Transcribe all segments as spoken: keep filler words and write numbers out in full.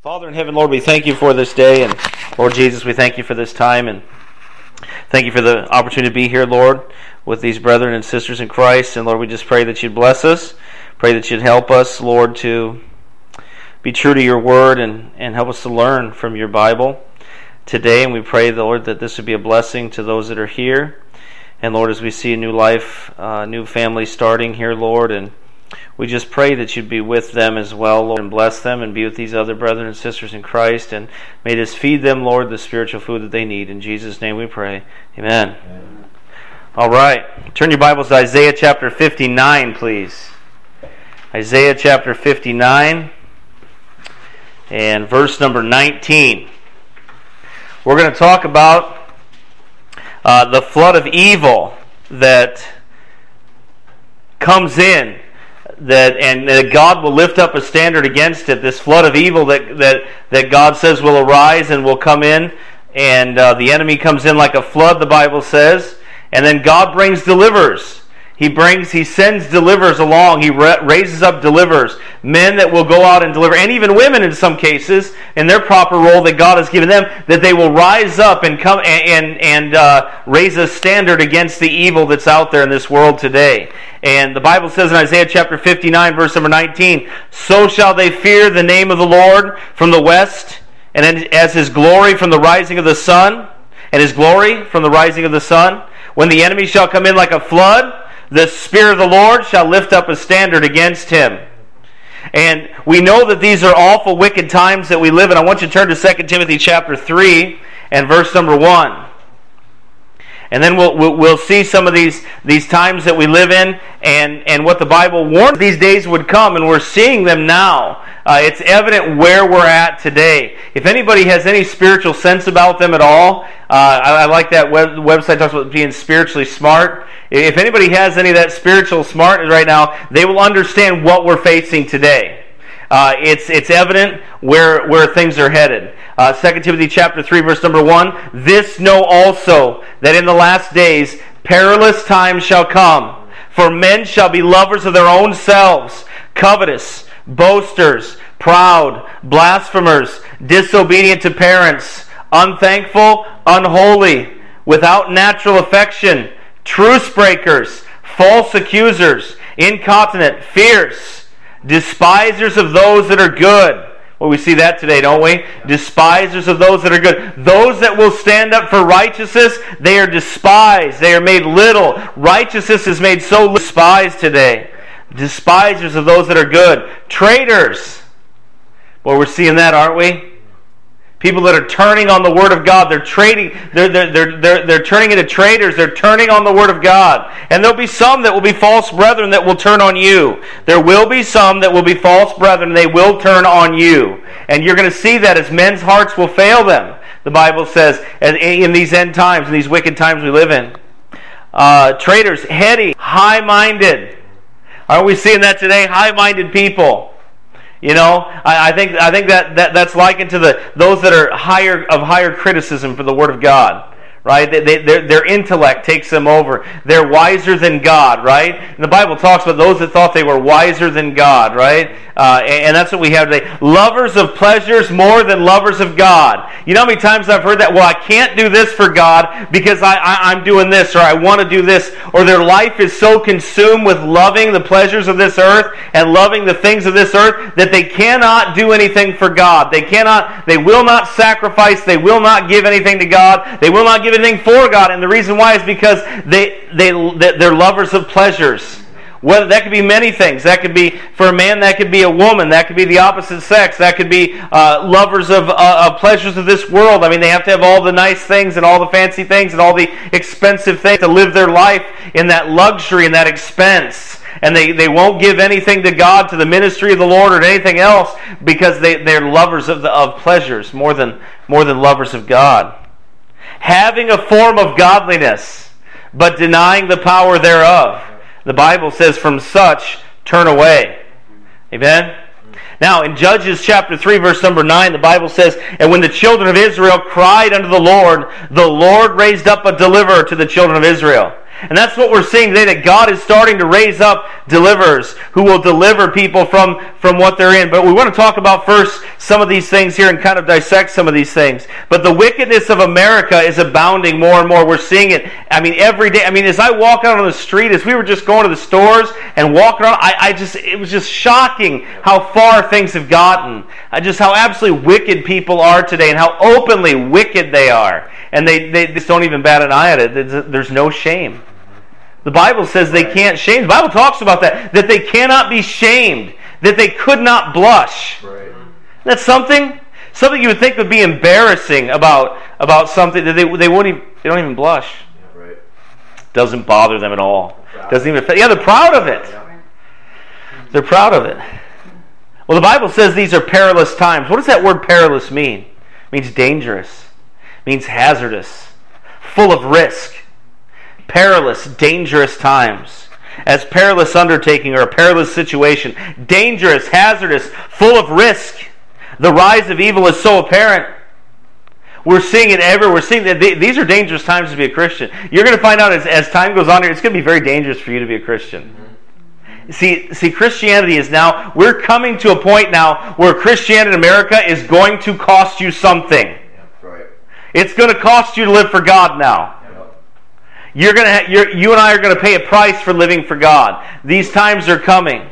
Father in heaven, Lord, we thank you for this day, and Lord Jesus, we thank you for this time, and thank you for the opportunity to be here, Lord, with these brethren and sisters in Christ. And Lord, we just pray that you'd bless us, pray that you'd help us, Lord, to be true to your word and, and help us to learn from your Bible today. And we pray, Lord, that this would be a blessing to those that are here. And Lord, as we see a new life, uh, new family starting here, Lord, and we just pray that you'd be with them as well, Lord, and bless them and be with these other brethren and sisters in Christ. And may this feed them, Lord, the spiritual food that they need. In Jesus' name we pray. Amen. Amen. All right. Turn your Bibles to Isaiah chapter fifty-nine, please. Isaiah chapter fifty-nine and verse number nineteen. We're going to talk about uh, the flood of evil that comes in. That and that God will lift up a standard against it. This flood of evil that that that God says will arise and will come in, and uh, the enemy comes in like a flood, the Bible says, and then God brings deliverers. He brings, He sends deliverers along. He ra- raises up deliverers, men that will go out and deliver, and even women in some cases, in their proper role that God has given them, that they will rise up and come and and, and uh, raise a standard against the evil that's out there in this world today. And the Bible says in Isaiah chapter fifty-nine, verse number nineteen, "So shall they fear the name of the Lord from the west, and as His glory from the rising of the sun, and His glory from the rising of the sun. When the enemy shall come in like a flood, the Spirit of the Lord shall lift up a standard against him." And we know that these are awful, wicked times that we live in. I want you to turn to Second Timothy chapter three and verse number one. And then we'll, we'll we'll see some of these these times that we live in, and, and what the Bible warned these days would come, and we're seeing them now. Uh, it's evident where we're at today. If anybody has any spiritual sense about them at all, uh, I, I like that web, website talks about being spiritually smart. If anybody has any of that spiritual smartness right now, they will understand what we're facing today. Uh, it's it's evident where where things are headed. Uh, Second Timothy chapter three, verse number one. "This know also, that in the last days perilous times shall come. For men shall be lovers of their own selves, covetous, boasters, proud, blasphemers, disobedient to parents, unthankful, unholy, without natural affection, truce breakers, false accusers, incontinent, fierce, despisers of those that are good." Well, we see that today, don't we? Despisers of those that are good. Those that will stand up for righteousness, they are despised. They are made little. Righteousness is made so despised today. Despisers of those that are good. Traitors. Well, we're seeing that, aren't we? People that are turning on the Word of God. They're trading. They're, they're, they're, they're, they're turning into traitors. They're turning on the Word of God. And there'll be some that will be false brethren that will turn on you. There will be some that will be false brethren. They will turn on you. And you're going to see that as men's hearts will fail them. The Bible says in these end times, in these wicked times we live in. Uh, traitors, heady, high-minded. Aren't we seeing that today? High-minded people. You know, I, I think I think that, that that's likened to the those that are higher of higher criticism for the Word of God. Right? They, they, their, their intellect takes them over. They're wiser than God, right? And the Bible talks about those that thought they were wiser than God, right? Uh, and, and that's what we have today. Lovers of pleasures more than lovers of God. You know how many times I've heard that? Well, I can't do this for God because I, I, I'm doing this, or I want to do this. Or their life is so consumed with loving the pleasures of this earth and loving the things of this earth that they cannot do anything for God. They cannot, they will not sacrifice. They will not give anything to God. They will not give anything for God, and the reason why is because they they they're lovers of pleasures. Whether that could be many things. That could be for a man. That could be a woman. That could be the opposite sex. That could be uh, lovers of, uh, of pleasures of this world. I mean, they have to have all the nice things and all the fancy things and all the expensive things to live their life in that luxury and that expense. And they, they won't give anything to God, to the ministry of the Lord, or anything else because they they're lovers of the, of pleasures more than more than lovers of God. Having a form of godliness, but denying the power thereof. The Bible says, from such turn away. Amen? Now, in Judges chapter three, verse number nine, the Bible says, "And when the children of Israel cried unto the Lord, the Lord raised up a deliverer to the children of Israel. And that's what we're seeing today, that God is starting to raise up deliverers who will deliver people from, from what they're in. But we want to talk about first some of these things here and kind of dissect some of these things. But the wickedness of America is abounding more and more. We're seeing it, I mean, every day. I mean, as I walk out on the street, as we were just going to the stores and walking around, I, I just, it was just shocking how far things have gotten. Uh, just how absolutely wicked people are today and how openly wicked they are. And they, they just don't even bat an eye at it. There's, there's no shame. The Bible says they can't shame. The Bible talks about that, that they cannot be shamed, that they could not blush. Right. That's something, something you would think would be embarrassing about, about something that they they won't even, they don't even blush. Yeah, right. Doesn't bother them at all. Doesn't even affect. Yeah, they're proud of it. Yeah. They're proud of it. Well, the Bible says these are perilous times. What does that word perilous mean? It means dangerous. It means hazardous. Full of risk. Perilous, dangerous times. As perilous undertaking or a perilous situation. Dangerous, hazardous, full of risk. The rise of evil is so apparent. We're seeing it everywhere. We're seeing that these are dangerous times to be a Christian. You're going to find out as, as time goes on here, it's going to be very dangerous for you to be a Christian. See, see, Christianity is now, we're coming to a point now where Christianity in America is going to cost you something. Yeah, right. It's going to cost you to live for God now. You're going to, ha- you're, you and I are going to pay a price for living for God. These times are coming.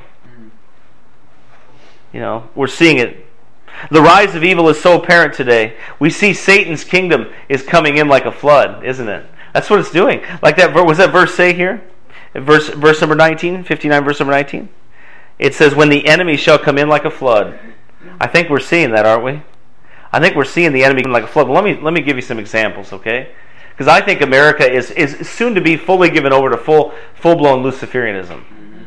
You know, we're seeing it. The rise of evil is so apparent today. We see Satan's kingdom is coming in like a flood, isn't it? That's what it's doing. Like that, was that verse say here? Verse, verse number nineteen, fifty-nine, verse number nineteen. It says, when the enemy shall come in like a flood. I think we're seeing that, aren't we? I think we're seeing the enemy come like a flood. Well, let me let me give you some examples, okay? Because I think America is, is soon to be fully given over to full full blown Luciferianism.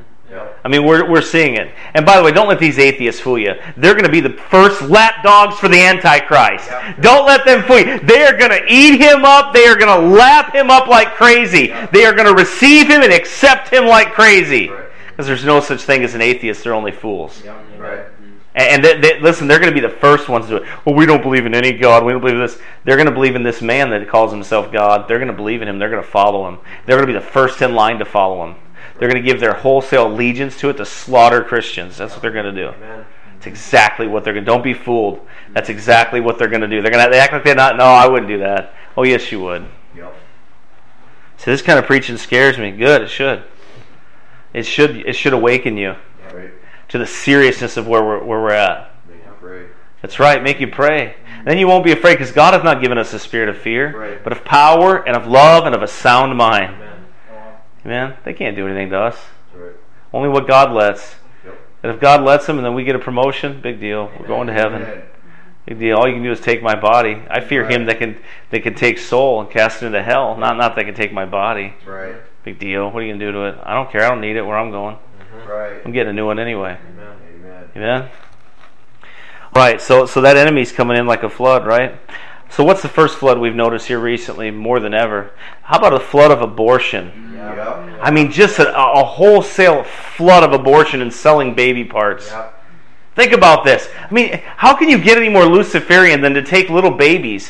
I mean, we're we're seeing it. And by the way, don't let these atheists fool you. They're going to be the first lapdogs for the Antichrist. Yeah. Don't let them fool you. They are going to eat him up. They are going to lap him up like crazy. Yeah. They are going to receive him and accept him like crazy. Because right. there's no such thing as an atheist. They're only fools. Yeah. Right. And they, they, listen, they're going to be the first ones to do it. Well, we don't believe in any God. We don't believe in this. They're going to believe in this man that calls himself God. They're going to believe in him. They're going to follow him. They're going to be the first in line to follow him. They're going to give their wholesale allegiance to it to slaughter Christians. That's what they're going to do. Amen. It's exactly what they're going to do. Don't be fooled. That's exactly what they're going to do. They're going to they act like they're not. No, I wouldn't do that. Oh, yes, you would. Yep. So this kind of preaching scares me. Good, it should. It should. It should awaken you yeah, right. to the seriousness of where we're where we're at. Make you pray. That's right. Make you pray. Mm-hmm. Then you won't be afraid because God has not given us a spirit of fear, right. but of power and of love and of a sound mind. Amen. Man, they can't do anything to us. Right. Only what God lets. Yep. And if God lets them and then we get a promotion, big deal. We're going to heaven. Amen. Big deal. All you can do is take my body. I fear right. him that can that can take soul and cast it into hell. Not not that can take my body. Right. Big deal. What are you going to do to it? I don't care. I don't need it where I'm going. Mm-hmm. Right. I'm getting a new one anyway. Amen. Amen. Amen. Right. So so that enemy's coming in like a flood, right? So what's the first flood we've noticed here recently more than ever? How about a flood of abortion? Yeah. I mean, just a, a wholesale flood of abortion and selling baby parts. Yeah. Think about this. I mean, how can you get any more Luciferian than to take little babies,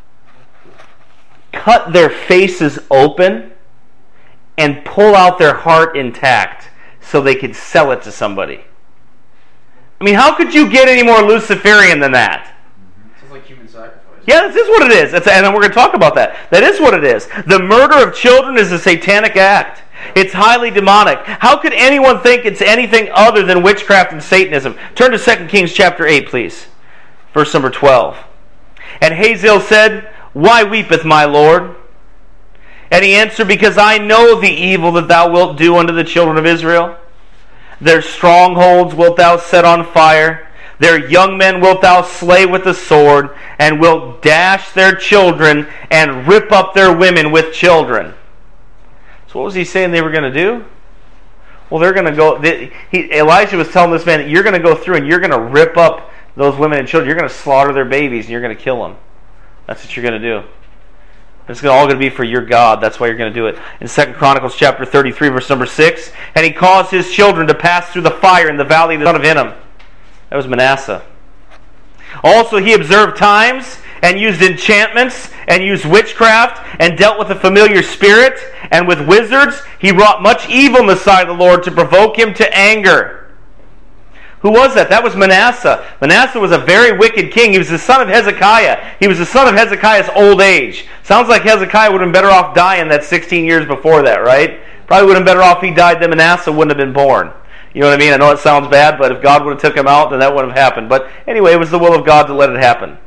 cut their faces open, and pull out their heart intact so they could sell it to somebody? I mean, how could you get any more Luciferian than that? Sounds like human sacrifice. Yeah, this is what it is. That's, and we're going to talk about that. That is what it is. The murder of children is a satanic act. It's highly demonic. How could anyone think it's anything other than witchcraft and Satanism? Turn to Second Kings chapter eight, please. Verse number twelve. And Hazael said, Why weepeth my Lord? And he answered, Because I know the evil that thou wilt do unto the children of Israel. Their strongholds wilt thou set on fire. Their young men wilt thou slay with the sword, and wilt dash their children, and rip up their women with children. So what was he saying they were going to do? Well, they're going to go... They, he, Elijah was telling this man, you're going to go through and you're going to rip up those women and children. You're going to slaughter their babies, and you're going to kill them. That's what you're going to do. It's all going to be for your God. That's why you're going to do it. In Second Chronicles chapter thirty-three, verse number six, and he caused his children to pass through the fire in the valley of the son of Hinnom. That was Manasseh. Also he observed times and used enchantments and used witchcraft and dealt with a familiar spirit and with wizards. He wrought much evil in the sight of the Lord to provoke him to anger. Who was that? That was Manasseh. Manasseh was a very wicked king. He was the son of Hezekiah. He was the son of Hezekiah's old age. Sounds like Hezekiah would have been better off dying that sixteen years before that, right? Probably would have been better off if he died than Manasseh wouldn't have been born. You know what I mean? I know it sounds bad, but if God would have took him out, then that wouldn't have happened. But anyway, it was the will of God to let it happen.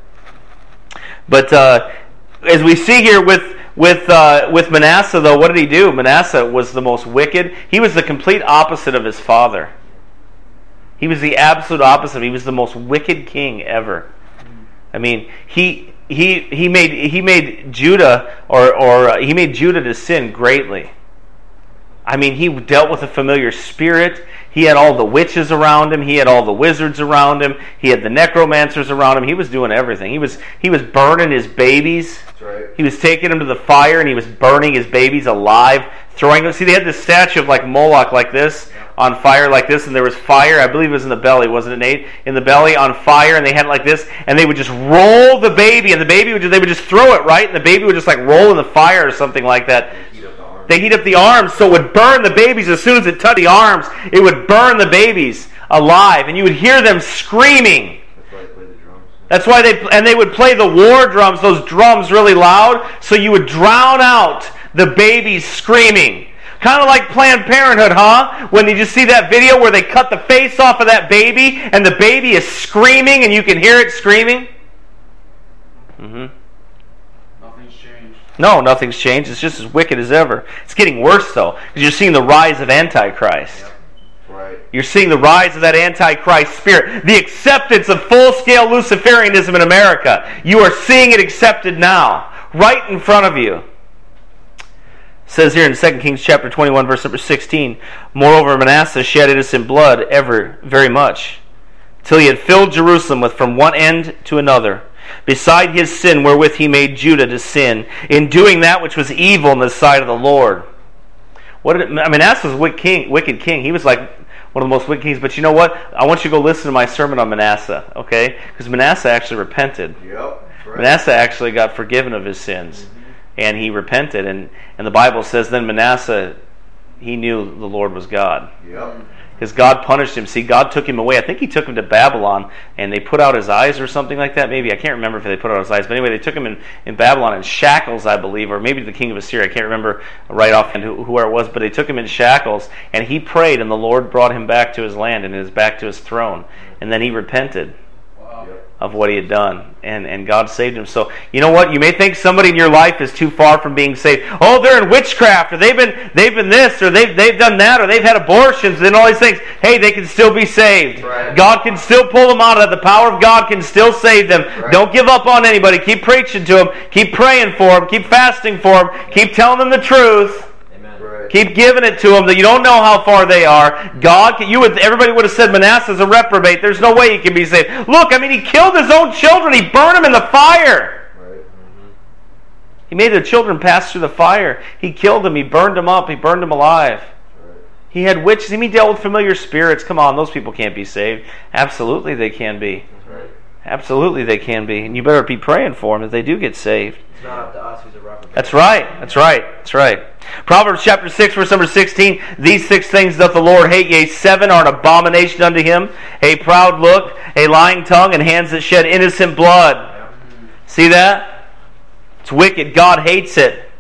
But uh, as we see here with with uh, with Manasseh, though, what did he do? Manasseh was the most wicked. He was the complete opposite of his father. He was the absolute opposite. He was the most wicked king ever. I mean, he he he made he made Judah or or uh, he made Judah to sin greatly. I mean, he dealt with a familiar spirit. He had all the witches around him. He had all the wizards around him. He had the necromancers around him. He was doing everything. He was he was burning his babies. That's right. He was taking them to the fire, and he was burning his babies alive, throwing them. See, they had this statue of like Moloch like this, on fire like this, and there was fire, I believe it was in the belly, wasn't it, Nate? In the belly on fire, and they had it like this, and they would just roll the baby, and the baby would just, they would just throw it, right? And the baby would just like roll in the fire or something like that. Heat up the arms. They heat up the arms, so it would burn the babies. As soon as it touched the arms, it would burn the babies alive, and you would hear them screaming. That's why they play the drums. That's why they, and they would play the war drums, those drums really loud, so you would drown out the babies screaming. Kind of like Planned Parenthood, huh? When you just see that video where they cut the face off of that baby and the baby is screaming and you can hear it screaming? Mm-hmm. Nothing's changed. No, nothing's changed. It's just as wicked as ever. It's getting worse, though, because you're seeing the rise of Antichrist. Yep. Right. You're seeing the rise of that Antichrist spirit. The acceptance of full-scale Luciferianism in America. You are seeing it accepted now, right in front of you. It says here in Second Kings chapter twenty-one, verse number sixteen, moreover Manasseh shed innocent blood ever very much, till he had filled Jerusalem with from one end to another, beside his sin wherewith he made Judah to sin, in doing that which was evil in the sight of the Lord. What did it, I mean, Manasseh was a wicked king, wicked king. He was like one of the most wicked kings. But you know what? I want you to go listen to my sermon on Manasseh, okay? Because Manasseh actually repented. Yep. Right. Manasseh actually got forgiven of his sins. Mm-hmm. And he repented, and, and the Bible says then Manasseh, he knew the Lord was God. Yep. Because God punished him. See, God took him away. I think he took him to Babylon, and they put out his eyes or something like that. Maybe, I can't remember if they put out his eyes. But anyway, they took him in, in Babylon in shackles, I believe, or maybe the king of Assyria. I can't remember right offhand who, who where it was, but they took him in shackles, and he prayed, and the Lord brought him back to his land and his back to his throne. And then he repented of what he had done, and, and God saved him. So, you know what? You may think somebody in your life is too far from being saved. Oh, they're in witchcraft, or they've been they've been this, or they've they've done that, or they've had abortions, and all these things. Hey, they can still be saved. Right. God can still pull them out of that. The power of God can still save them. Right. Don't give up on anybody. Keep preaching to them. Keep praying for them. Keep fasting for them. Keep telling them the truth. Right. Keep giving it to them. That you don't know how far they are. God, you would. Everybody would have said Manasseh's a reprobate. There's no way he can be saved. Look, I mean, he killed his own children. He burned them in the fire. Right. Mm-hmm. He made the children pass through the fire. He killed them. He burned them up. He burned them alive. Right. He had witches. He dealt with familiar spirits. Come on, those people can't be saved. Absolutely, they can be. Right. Absolutely, they can be. And you better be praying for them if they do get saved. It's not up to us who's a reprobate. That's right. That's right. That's right. Proverbs chapter six, verse number sixteen. These six things doth the Lord hate, yea, seven are an abomination unto him: a proud look, a lying tongue, and hands that shed innocent blood. Yeah. See that? It's wicked. God hates it.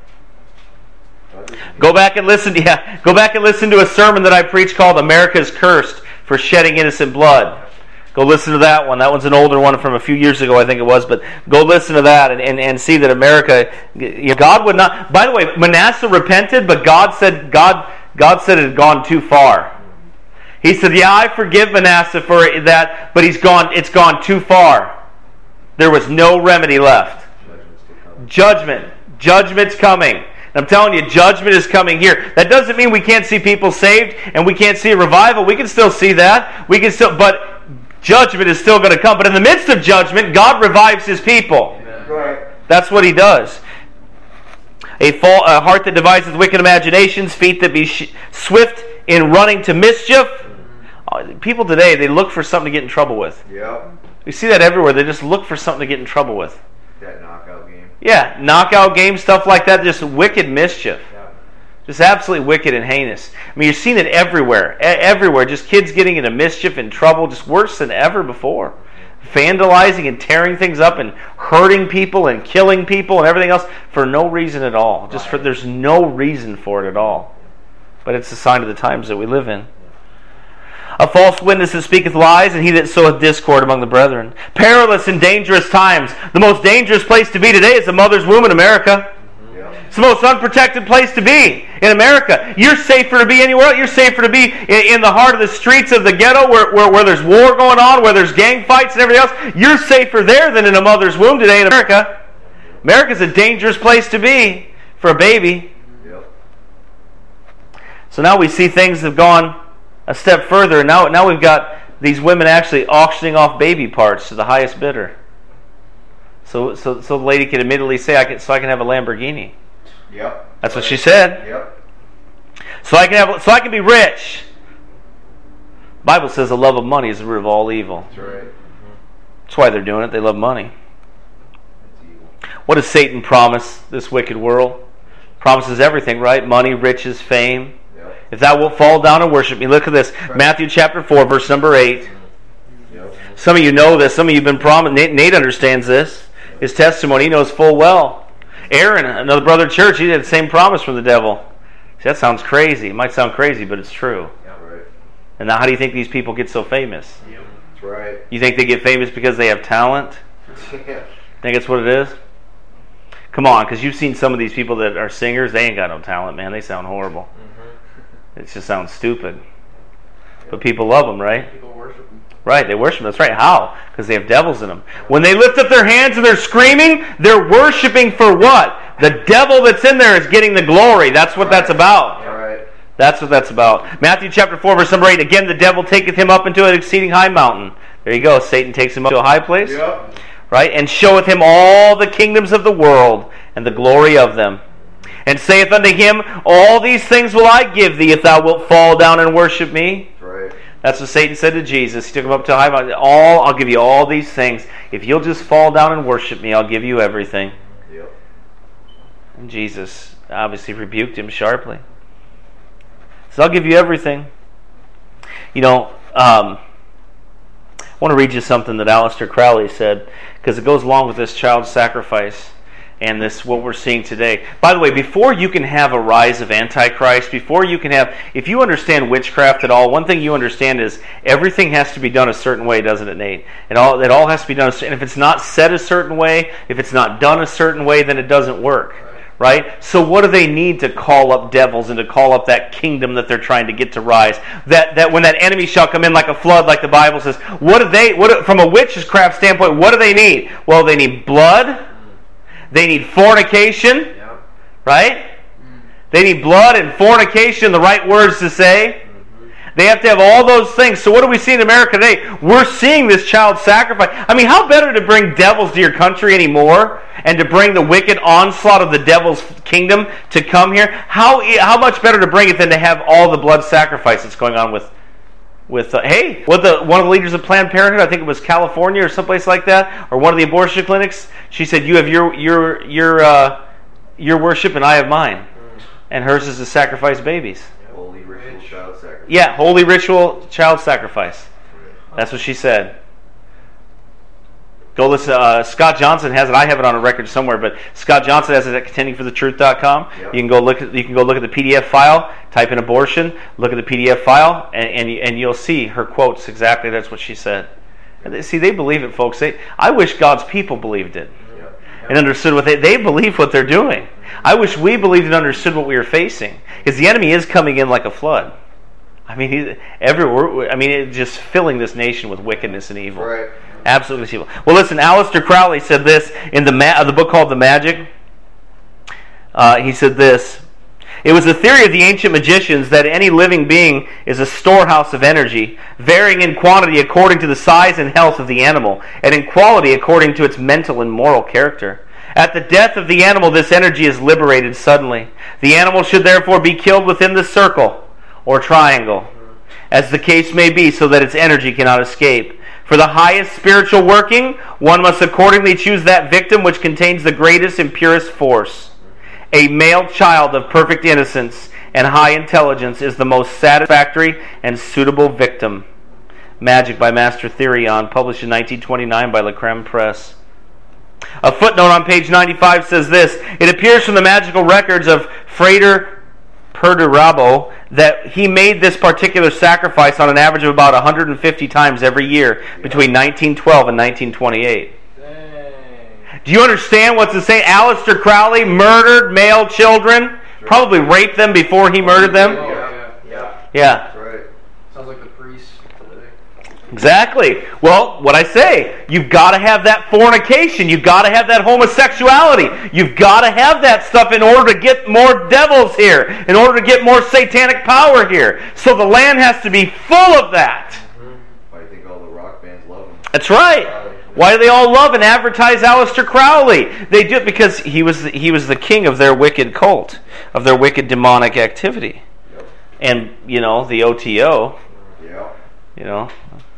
Go back and listen. Yeah, go back and listen to a sermon that I preached called "America's Cursed for Shedding Innocent Blood." Go listen to that one. That one's an older one from a few years ago, I think it was. But go listen to that and, and, and see that America, you know, God would not. By the way, Manasseh repented, but God said God God said it had gone too far. He said, "Yeah, I forgive Manasseh for that, but he's gone. It's gone too far. There was no remedy left. Judgment, judgment's coming." And I'm telling you, judgment is coming here. That doesn't mean we can't see people saved and we can't see a revival. We can still see that. We can still, but judgment is still going to come. But in the midst of judgment, God revives his people. Right. That's what he does. A, fall, a heart that devises wicked imaginations, feet that be sh- swift in running to mischief. Uh, people today, they look for something to get in trouble with. Yep. We see that everywhere. They just look for something to get in trouble with. That knockout game. Yeah, knockout games, stuff like that, just wicked mischief. Yeah. Just absolutely wicked and heinous. I mean, you're seeing it everywhere. E- everywhere. Just kids getting into mischief and trouble, just worse than ever before. Vandalizing and tearing things up and hurting people and killing people and everything else for no reason at all. Just for there's no reason for it at all. But it's a sign of the times that we live in. A false witness that speaketh lies, and he that soweth discord among the brethren. Perilous and dangerous times. The most dangerous place to be today is the mother's womb in America. Yeah. It's the most unprotected place to be in America. You're safer to be anywhere else. You're safer to be in, in the heart of the streets of the ghetto where, where, where there's war going on, where there's gang fights and everything else. You're safer there than in a mother's womb today in America. America's a dangerous place to be for a baby. Yep. So now we see things have gone a step further. Now, now we've got these women actually auctioning off baby parts to the highest bidder. So, so, so the lady can admittedly say, "I can, so I can have a Lamborghini." Yep. That's what she said. Yep. So I can have, so I can be rich. The Bible says the love of money is the root of all evil. That's right. That's why they're doing it. They love money. That's evil. What does Satan promise this wicked world? Promises everything, right? Money, riches, fame. Yep. If thou wilt fall down and worship me. Look at this. Right. Matthew chapter four, verse number eight. Yep. Some of you know this. Some of you have been promised. Nate, Nate understands this. His testimony, he knows full well. Aaron, another brother of the church, he had the same promise from the devil. See, that sounds crazy. It might sound crazy, but it's true. Yep. Right. And now how do you think these people get so famous? Yep. That's right. You think they get famous because they have talent? Yeah. Think that's what it is? Come on, because you've seen some of these people that are singers. They ain't got no talent, man. They sound horrible. Mm-hmm. It just sounds stupid. But people love them, right? People worship them. Right, they worship them. That's right. How? Because they have devils in them. When they lift up their hands and they're screaming, they're worshiping for what? The devil that's in there is getting the glory. That's what that's about. All right. That's what that's about. Matthew chapter four, verse number eight. Again, the devil taketh him up into an exceeding high mountain. There you go. Satan takes him up to a high place. Yep. Right? And showeth him all the kingdoms of the world and the glory of them. And saith unto him, all these things will I give thee if thou wilt fall down and worship me. That's right. That's what Satan said to Jesus. He took him up to a high mountain. All, I'll give you all these things. If you'll just fall down and worship me, I'll give you everything. Yep. And Jesus obviously rebuked him sharply. So I'll give you everything. You know, um, I want to read you something that Aleister Crowley said, because it goes along with this child sacrifice and this what we're seeing today. By the way, before you can have a rise of Antichrist, before you can have, if you understand witchcraft at all, one thing you understand is everything has to be done a certain way, doesn't it, Nate? It all, it all has to be done, and if it's not said a certain way, if it's not done a certain way, then it doesn't work. Right? So what do they need to call up devils and to call up that kingdom that they're trying to get to rise? That that when that enemy shall come in like a flood, like the Bible says, what do they, what from a witchcraft standpoint, what do they need? Well, they need blood. They need fornication. Yep. Right? They need blood and fornication, the right words to say. They have to have all those things. So what do we see in America today? We're seeing this child sacrifice. I mean, how better to bring devils to your country anymore and to bring the wicked onslaught of the devil's kingdom to come here? How how much better to bring it than to have all the blood sacrifice that's going on with, with uh, hey, what the one of the leaders of Planned Parenthood, I think it was California or someplace like that, or one of the abortion clinics, she said, you have your your your uh, your worship and I have mine. And hers is to sacrifice babies. Holy ritual child sacrifice. Yeah, holy ritual child sacrifice. That's what she said. Go listen. Uh, Scott Johnson has it. I have it on a record somewhere, but Scott Johnson has it at contending for the truth dot com. Yep. You can go look. At, you can go look at the P D F file. Type in abortion. Look at the P D F file, and and, and you'll see her quotes exactly. That's what she said. And they, see, they believe it, folks. They, I wish God's people believed it Yep. Yep. and understood what they they believe what they're doing. I wish we believed and understood what we were facing, because the enemy is coming in like a flood. I mean, he, everywhere. I mean, it's just filling this nation with wickedness and evil. Right. Absolutely evil. Well, listen, Aleister Crowley said this in the ma- the book called The Magic. Uh, he said this: it was the theory of the ancient magicians that any living being is a storehouse of energy, varying in quantity according to the size and health of the animal, and in quality according to its mental and moral character. At the death of the animal, this energy is liberated suddenly. The animal should therefore be killed within the circle or triangle, as the case may be, so that its energy cannot escape. For the highest spiritual working, one must accordingly choose that victim which contains the greatest and purest force. A male child of perfect innocence and high intelligence is the most satisfactory and suitable victim. Magic by Master Therion, published in nineteen twenty-nine by La Creme Press. A footnote on page ninety-five says this: it appears from the magical records of Frater Perdurabo that he made this particular sacrifice on an average of about one hundred fifty times every year between nineteen twelve and nineteen twenty-eight. Dang. Do you understand what's the saying? Aleister Crowley murdered male children, probably raped them before he murdered them. Oh, yeah. Yeah. Yeah. That's right. Sounds like the priest today. Exactly. Well, what I say, you've got to have that fornication. You've got to have that homosexuality. You've got to have that stuff in order to get more devils here, in order to get more satanic power here. So the land has to be full of that. Mm-hmm. Why do you think all the rock bands love him? That's right. Why do they all love and advertise Aleister Crowley? They do it because he was the, he was the king of their wicked cult, of their wicked demonic activity. Yep. And, you know, the O T O, Yeah. you know.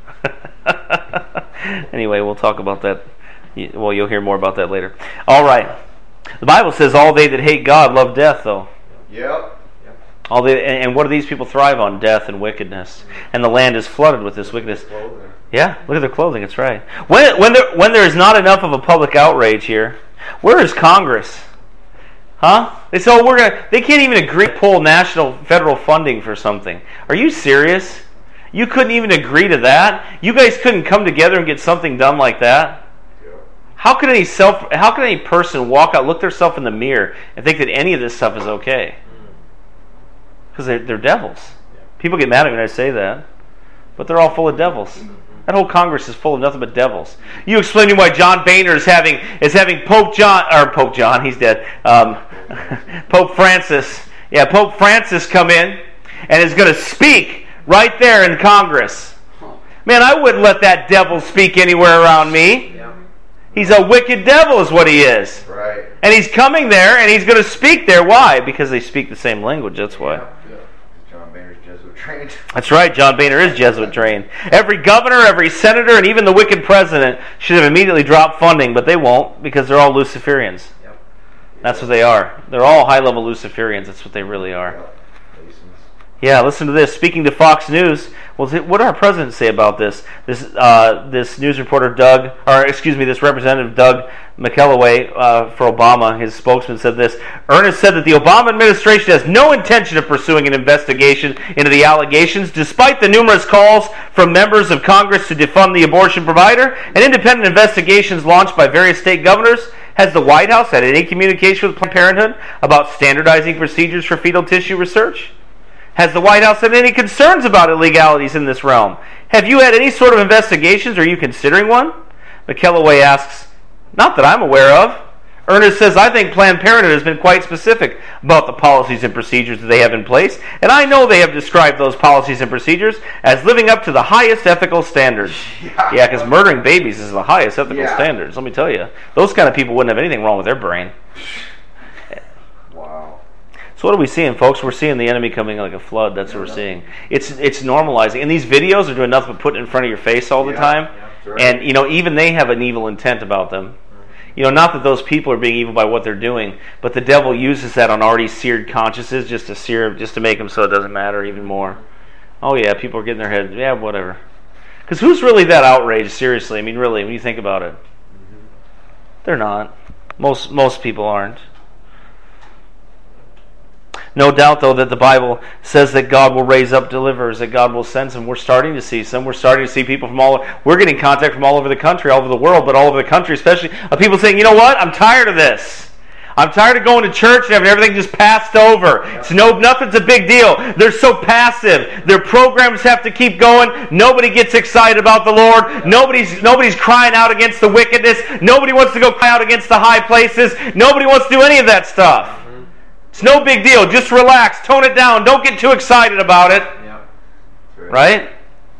Anyway, we'll talk about that. Well, you'll hear more about that later. All right. The Bible says all they that hate God love death, though. Yep. All they, and what do these people thrive on? Death and wickedness. And the land is flooded with this wickedness. Clothing. Yeah, look at their clothing. That's right. When when there when there is not enough of a public outrage here, where is Congress? Huh? They say, oh, we're gonna. They can't even agree to pull national federal funding for something. Are you serious? You couldn't even agree to that? You guys couldn't come together and get something done like that? Yeah. How could any self? How could any person walk out, look themselves in the mirror, and think that any of this stuff is okay? Because they're, they're devils. People get mad at me when I say that, but they're all full of devils. That whole Congress is full of nothing but devils. You explain to me why John Boehner is having is having Pope John or Pope John, he's dead. Um, Pope Francis, yeah, Pope Francis come in and is going to speak right there in Congress. Man, I wouldn't let that devil speak anywhere around me. He's a wicked devil, is what he is. Right. And he's coming there and he's going to speak there. Why? Because they speak the same language. That's why. Yeah. John Boehner's Jesuit trained. That's right, John Boehner is Jesuit trained. Every governor, every senator, and even the wicked president should have immediately dropped funding, but they won't because they're all Luciferians. Yep. That's what they are. They're all high-level Luciferians. That's what they really are. Yep. Masons. Yeah, listen to this. Speaking to Fox News, well, what did our president say about this? This uh, this news reporter Doug, or excuse me, this representative Doug McKelway uh, for Obama, his spokesman said this. Ernest said that the Obama administration has no intention of pursuing an investigation into the allegations, despite the numerous calls from members of Congress to defund the abortion provider and independent investigations launched by various state governors. Has the White House had any communication with Planned Parenthood about standardizing procedures for fetal tissue research? Has the White House had any concerns about illegalities in this realm? Have you had any sort of investigations? Or are you considering one? McKelway asks, not that I'm aware of. Ernest says, I think Planned Parenthood has been quite specific about the policies and procedures that they have in place, and I know they have described those policies and procedures as living up to the highest ethical standards. Yeah, because yeah, murdering babies is the highest ethical yeah. standards, let me tell you. Those kind of people wouldn't have anything wrong with their brain. Wow. So what are we seeing, folks? We're seeing the enemy coming like a flood. That's what we're seeing. It's it's normalizing. And these videos are doing nothing but putting it in front of your face all the yeah, time. Yeah, right. And, you know, even they have an evil intent about them. You know, not that those people are being evil by what they're doing, but the devil uses that on already seared consciences just to sear, just to make them so it doesn't matter even more. Oh yeah, people are getting their heads, yeah, whatever. Because who's really that outraged, seriously? I mean, really, when you think about it. Mm-hmm. They're not. Most most people aren't. No doubt, though, that the Bible says that God will raise up deliverers, that God will send some. We're starting to see some. We're starting to see people from all. We're getting contact from all over the country, all over the world, but all over the country, especially of people saying, "You know what? I'm tired of this. I'm tired of going to church and having everything just passed over. It's no, nothing's a big deal. They're so passive. Their programs have to keep going. Nobody gets excited about the Lord. Nobody's nobody's crying out against the wickedness. Nobody wants to go cry out against the high places. Nobody wants to do any of that stuff." It's no big deal. Just relax. Tone it down. Don't get too excited about it. Yeah. Right?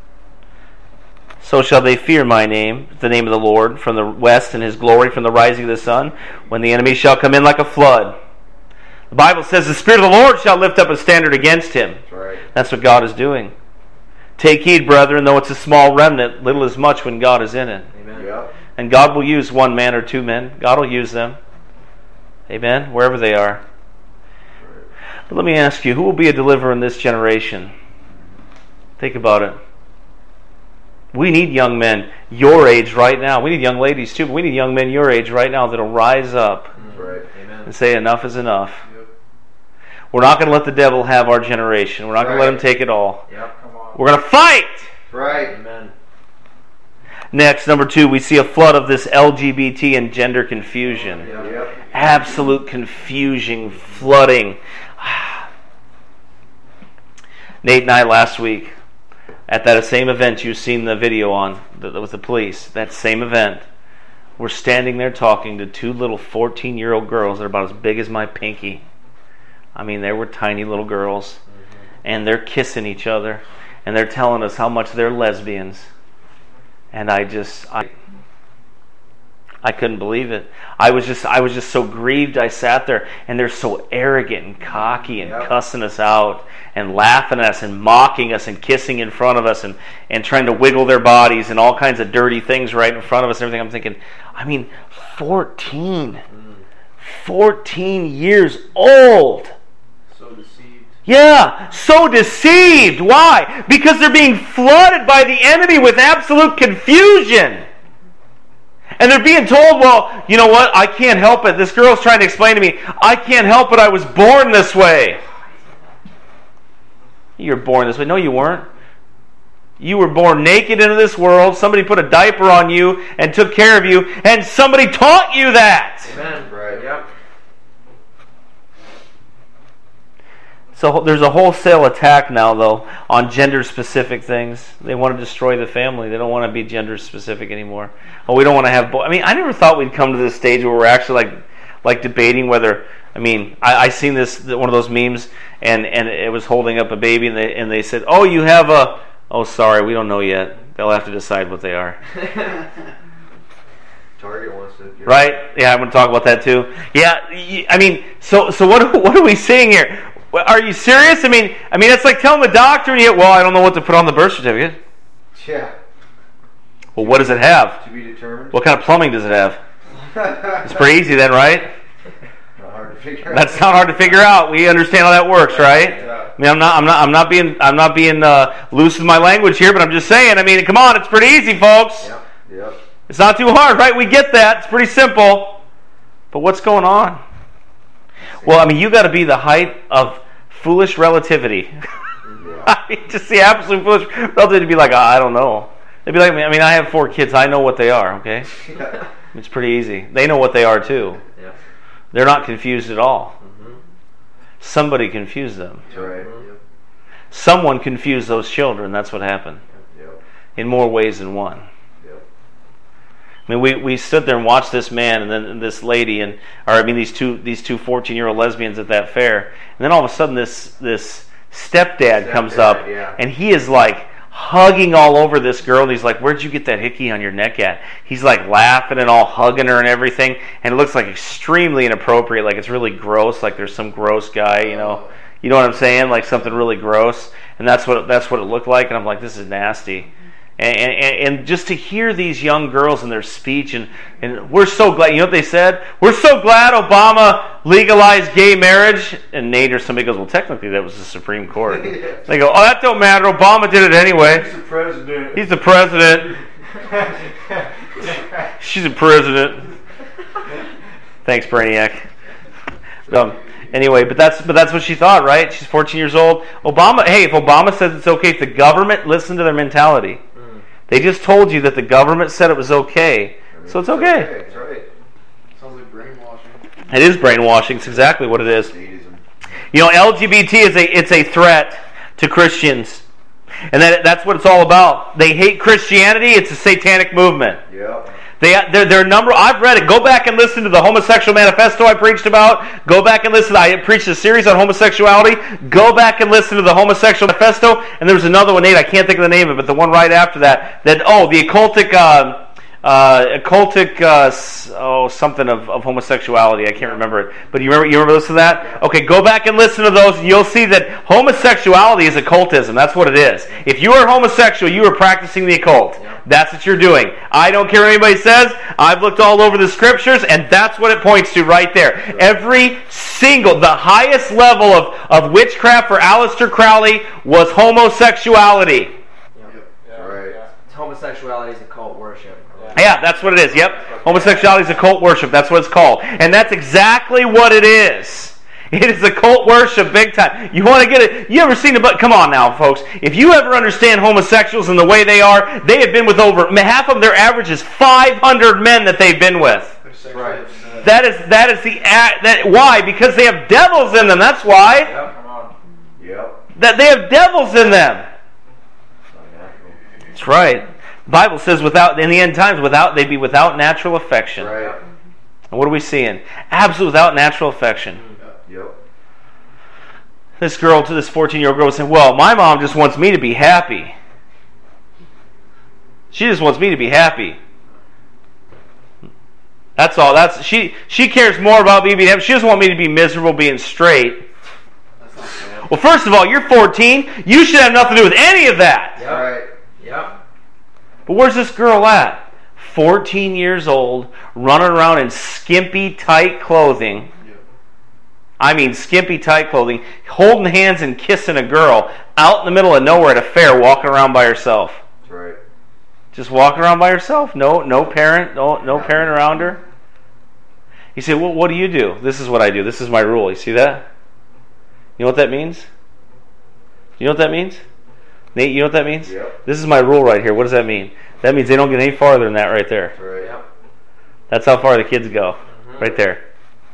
So shall they fear my name, the name of the Lord, from the west, and his glory from the rising of the sun, when the enemy shall come in like a flood. The Bible says the Spirit of the Lord shall lift up a standard against him. That's right. That's what God is doing. Take heed, brethren, though it's a small remnant, little is much when God is in it. Amen. Yep. And God will use one man or two men. God will use them. Amen? Wherever they are. But let me ask you, who will be a deliverer in this generation? Think about it. We need young men your age right now. We need young ladies too, but we need young men your age right now that'll rise up That's right. Amen. and say enough is enough. Yep. We're not going to let the devil have our generation. We're not going to let him Right. take it all. Yep. Come on. We're going to fight! Right. Amen. Next, number two, we see a flood of this L G B T and gender confusion. Yep. Yep. Absolute confusion, flooding. Nate and I last week, at that same event you've seen the video on with the police, that same event, we're standing there talking to two little fourteen-year-old girls that are about as big as my pinky. I mean, they were tiny little girls. And they're kissing each other. And they're telling us how much they're lesbians. And I just... I, I couldn't believe it. I was just I was just so grieved. I sat there, and they're so arrogant and cocky and Yep. cussing us out and laughing at us and mocking us and kissing in front of us and, and trying to wiggle their bodies and all kinds of dirty things right in front of us and everything. I'm thinking, I mean, fourteen. fourteen years old. So deceived. Yeah, so deceived. Why? Because they're being flooded by the enemy with absolute confusion. And they're being told, well, you know what? I can't help it. This girl's trying to explain to me, I can't help it. I was born this way. You're born this way. No, you weren't. You were born naked into this world. Somebody put a diaper on you and took care of you. And somebody taught you that. Amen. Right. Yep. So there's a wholesale attack now, though, on gender-specific things. They want to destroy the family. They don't want to be gender-specific anymore. Oh, we don't want to have boys. I mean, I never thought we'd come to this stage where we're actually like, like debating whether. I mean, I, I seen this one of those memes, and, and it was holding up a baby, and they and they said, "Oh, you have a." Oh, sorry, we don't know yet. They'll have to decide what they are. Target wants to get Right? Yeah, I'm going to talk about that too. Yeah, y- I mean, so so what what are we seeing here? Are you serious? I mean, I mean, it's like telling the doctor, and yet, well, I don't know what to put on the birth certificate. Yeah. Well, what does it have? To be determined. What kind of plumbing does it have? It's pretty easy then, right? Not hard to figure out. That's not hard to figure out. We understand how that works, right? Yeah. I mean, I'm not, I'm not, I'm not being, I'm not being uh, loose with my language here, but I'm just saying. I mean, come on, it's pretty easy, folks. Yep. Yep. It's not too hard, right? We get that. It's pretty simple. But what's going on? Well, I mean, you got to be the height of foolish relativity. Yeah. I mean, just the absolute foolish relativity to be like, oh, I don't know. They'd be like, I mean, I have four kids. I know what they are, okay? Yeah. It's pretty easy. They know what they are, too. Yep. They're not confused at all. Mm-hmm. Somebody confused them. That's right. Yep. Someone confused those children. That's what happened. Yep. In more ways than one. Yep. I mean, we, we stood there and watched this man and then this lady, and or I mean these two these two fourteen-year-old lesbians at that fair, and then all of a sudden this this stepdad comes Stepdad, up, yeah. and he is like hugging all over this girl, and he's like, "Where'd you get that hickey on your neck at?" He's like laughing and all hugging her and everything, and it looks like extremely inappropriate, like it's really gross, like there's some gross guy, you know, you know what I'm saying, like something really gross, and that's what that's what it looked like, and I'm like, this is nasty. And, and, and just to hear these young girls and their speech, and, and we're so glad, you know what they said? We're so glad Obama legalized gay marriage. And Nate or somebody goes, well, technically that was the Supreme Court. They go, oh, that don't matter. Obama did it anyway. He's the president. He's the president. She's the president. Thanks, Brainiac. Um, anyway, but that's but that's what she thought, right? She's fourteen years old. Obama, hey, if Obama says it's okay, if the government, listen to their mentality. They just told you that the government said it was okay, I mean, so it's okay. That's right. Sounds like brainwashing. It is brainwashing. It's exactly what it is. Sadism. You know, L G B T is a it's a threat to Christians, and that that's what it's all about. They hate Christianity. It's a satanic movement. Yep. They they're, they're a number. I've read it. Go back and listen to the homosexual manifesto I preached about. Go back and listen. I preached a series on homosexuality. Go back and listen to the homosexual manifesto. And there was another one, Nate. I can't think of the name of it, but the one right after that. That oh, the occultic uh, uh, occultic, uh, s- oh, something of, of homosexuality. I can't remember it. But you remember, you remember listening to that? Okay, go back and listen to those, and you'll see that homosexuality is occultism. That's what it is. If you are homosexual, you are practicing the occult. That's what you're doing. I don't care what anybody says. I've looked all over the scriptures, and that's what it points to right there. Every single, the highest level of, of witchcraft for Aleister Crowley was homosexuality. Right. Homosexuality is a cult worship. Yeah, that's what it is. Yep. Homosexuality is a cult worship. That's what it's called. And that's exactly what it is. It is a cult worship big time. You want to get it? You ever seen it? But come on now, folks. If you ever understand homosexuals and the way they are, they have been with over, half of their average is five hundred men that they've been with. Right. That is, that is the, that, why? Because they have devils in them. That's why. Yep. Come on. Yep. That they have devils in them. That's right. The Bible says without, in the end times, without, they'd be without natural affection. Right. And what are we seeing? Absolutely without natural affection. Yep. This girl, to this fourteen-year-old girl, was saying, well, my mom just wants me to be happy. She just wants me to be happy. That's all. That's she. She cares more about me being happy. She doesn't want me to be miserable being straight. Well, first of all, you're fourteen. You should have nothing to do with any of that. Yep. Right. Yep. But where's this girl at? fourteen years old, running around in skimpy, tight clothing. I mean skimpy, tight clothing, holding hands and kissing a girl out in the middle of nowhere at a fair, walking around by herself. That's right. Just walking around by herself. No, no parent, no, no parent around her. You say, well, what do you do? This is what I do. This is my rule. You see that? You know what that means? You know what that means? Nate, you know what that means? Yep. This is my rule right here. What does that mean? That means they don't get any farther than that right there. That's right. Yep. That's how far the kids go. Mm-hmm. Right there.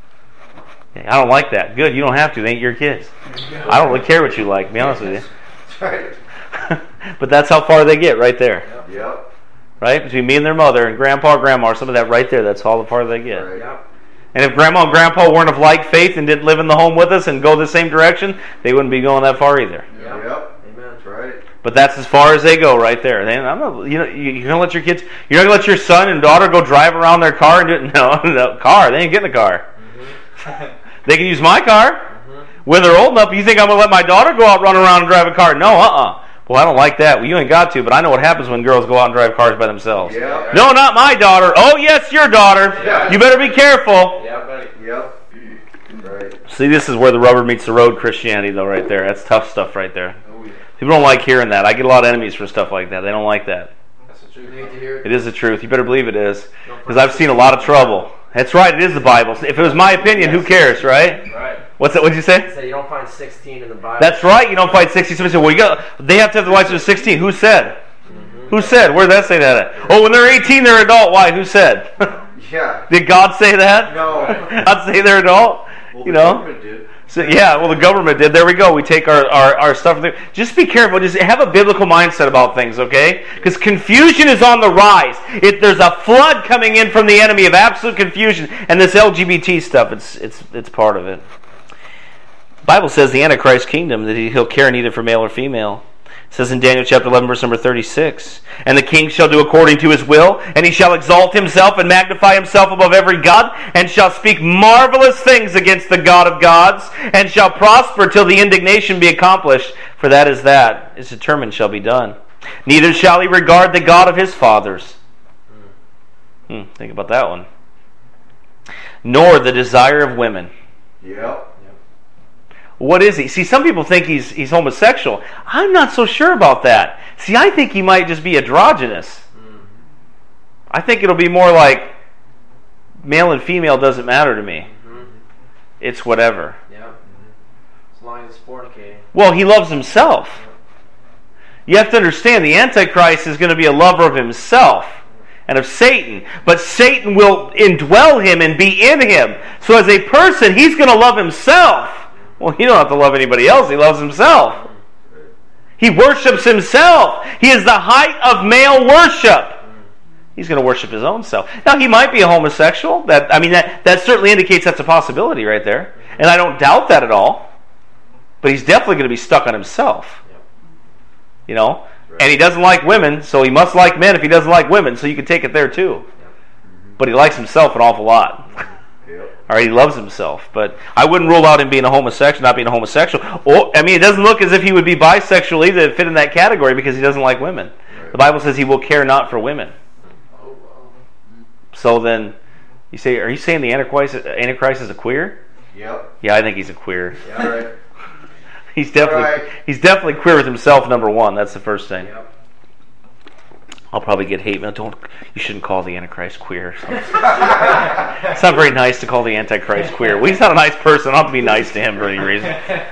I don't like that. Good, you don't have to. They ain't your kids. I don't really care what you like, to be honest with you. That's right. But that's how far they get right there. Yep. Right? Between me and their mother and grandpa or grandma or some of that right there, that's all the farther they get. Right. Yep. And if grandma and grandpa weren't of like faith and didn't live in the home with us and go the same direction, they wouldn't be going that far either. Yep. Yep. Amen. That's right. But that's as far as they go right there. They, I'm not, you know, you're gonna let your kids, you're not gonna let your son and daughter go drive around their car and do it. No, no, car. They ain't getting a car. Mm-hmm. They can use my car Mm-hmm. when they're old enough. You think I'm gonna let my daughter go out, run around, and drive a car? No, uh-uh. Well, I don't like that. Well, you ain't got to, but I know what happens when girls go out and drive cars by themselves. Yep. No, not my daughter. Oh, yes, your daughter. Yeah. You better be careful. Yep, buddy. Yep. Right. See, this is where the rubber meets the road Christianity, though, right there. That's tough stuff right there. Oh, yeah. People don't like hearing that. I get a lot of enemies for stuff like that. They don't like that. That's the truth. You need to hear It is the truth. You better believe it is. Because I've seen a lot of trouble. That's right, it is the Bible. If it was my opinion, who cares, right? Right. What's that? What'd you say? So you don't find sixteen in the Bible. That's right. You don't fight sixty. Somebody said, well, you got, they have to have the wives of sixteen. Who said? Mm-hmm. Who said? Where did that say that at? Oh, when they're eighteen, they're adult. Why? Who said? Yeah. Did God say that? No. God say they're adult? Well, You the know? government did. So, yeah, well, the government did. There we go. We take our, our, our stuff. Just be careful. Just have a biblical mindset about things, okay? Because confusion is on the rise. It, there's a flood coming in from the enemy of absolute confusion. And this L G B T stuff, it's it's it's part of it. The Bible says the Antichrist kingdom, that he'll care neither for male or female. It says in Daniel chapter eleven, verse number thirty-six, and the king shall do according to his will, and he shall exalt himself and magnify himself above every god, and shall speak marvelous things against the God of gods, and shall prosper till the indignation be accomplished, for that is that is determined shall be done. Neither shall he regard the God of his fathers. Hmm, think about that one. Nor the desire of women. Yep. What is he? See, some people think he's he's homosexual. I'm not so sure about that. See, I think he might just be androgynous. Mm-hmm. I think it'll be more like male and female doesn't matter to me. Mm-hmm. It's whatever. Yep. As long as it's fornicating. Well, he loves himself. You have to understand, the Antichrist is going to be a lover of himself and of Satan. But Satan will indwell him and be in him. So as a person, he's going to love himself. Well, he don't have to love anybody else. He loves himself. He worships himself. He is the height of male worship. He's going to worship his own self. Now, he might be a homosexual. That I mean, that, that certainly indicates that's a possibility right there. And I don't doubt that at all. But he's definitely going to be stuck on himself. You know? Right. And he doesn't like women, so he must like men if he doesn't like women, so you can take it there too. But he likes himself an awful lot. Yep. All right, he loves himself. But I wouldn't rule out him being a homosexual, not being a homosexual. Or, I mean, it doesn't look as if he would be bisexual either to fit in that category because he doesn't like women. Right. The Bible says he will care not for women. Oh, well. So then, you say, are you saying the Antichrist, Antichrist is a queer? Yep. Yeah, I think he's a queer. Yeah. All right. He's definitely Right. he's definitely queer with himself. Number one, that's the first thing. Yep. I'll probably get hate mail. Don't you shouldn't call the Antichrist queer. It's not very nice to call the Antichrist queer. Well, he's not a nice person. I'll have to be nice to him for any reason.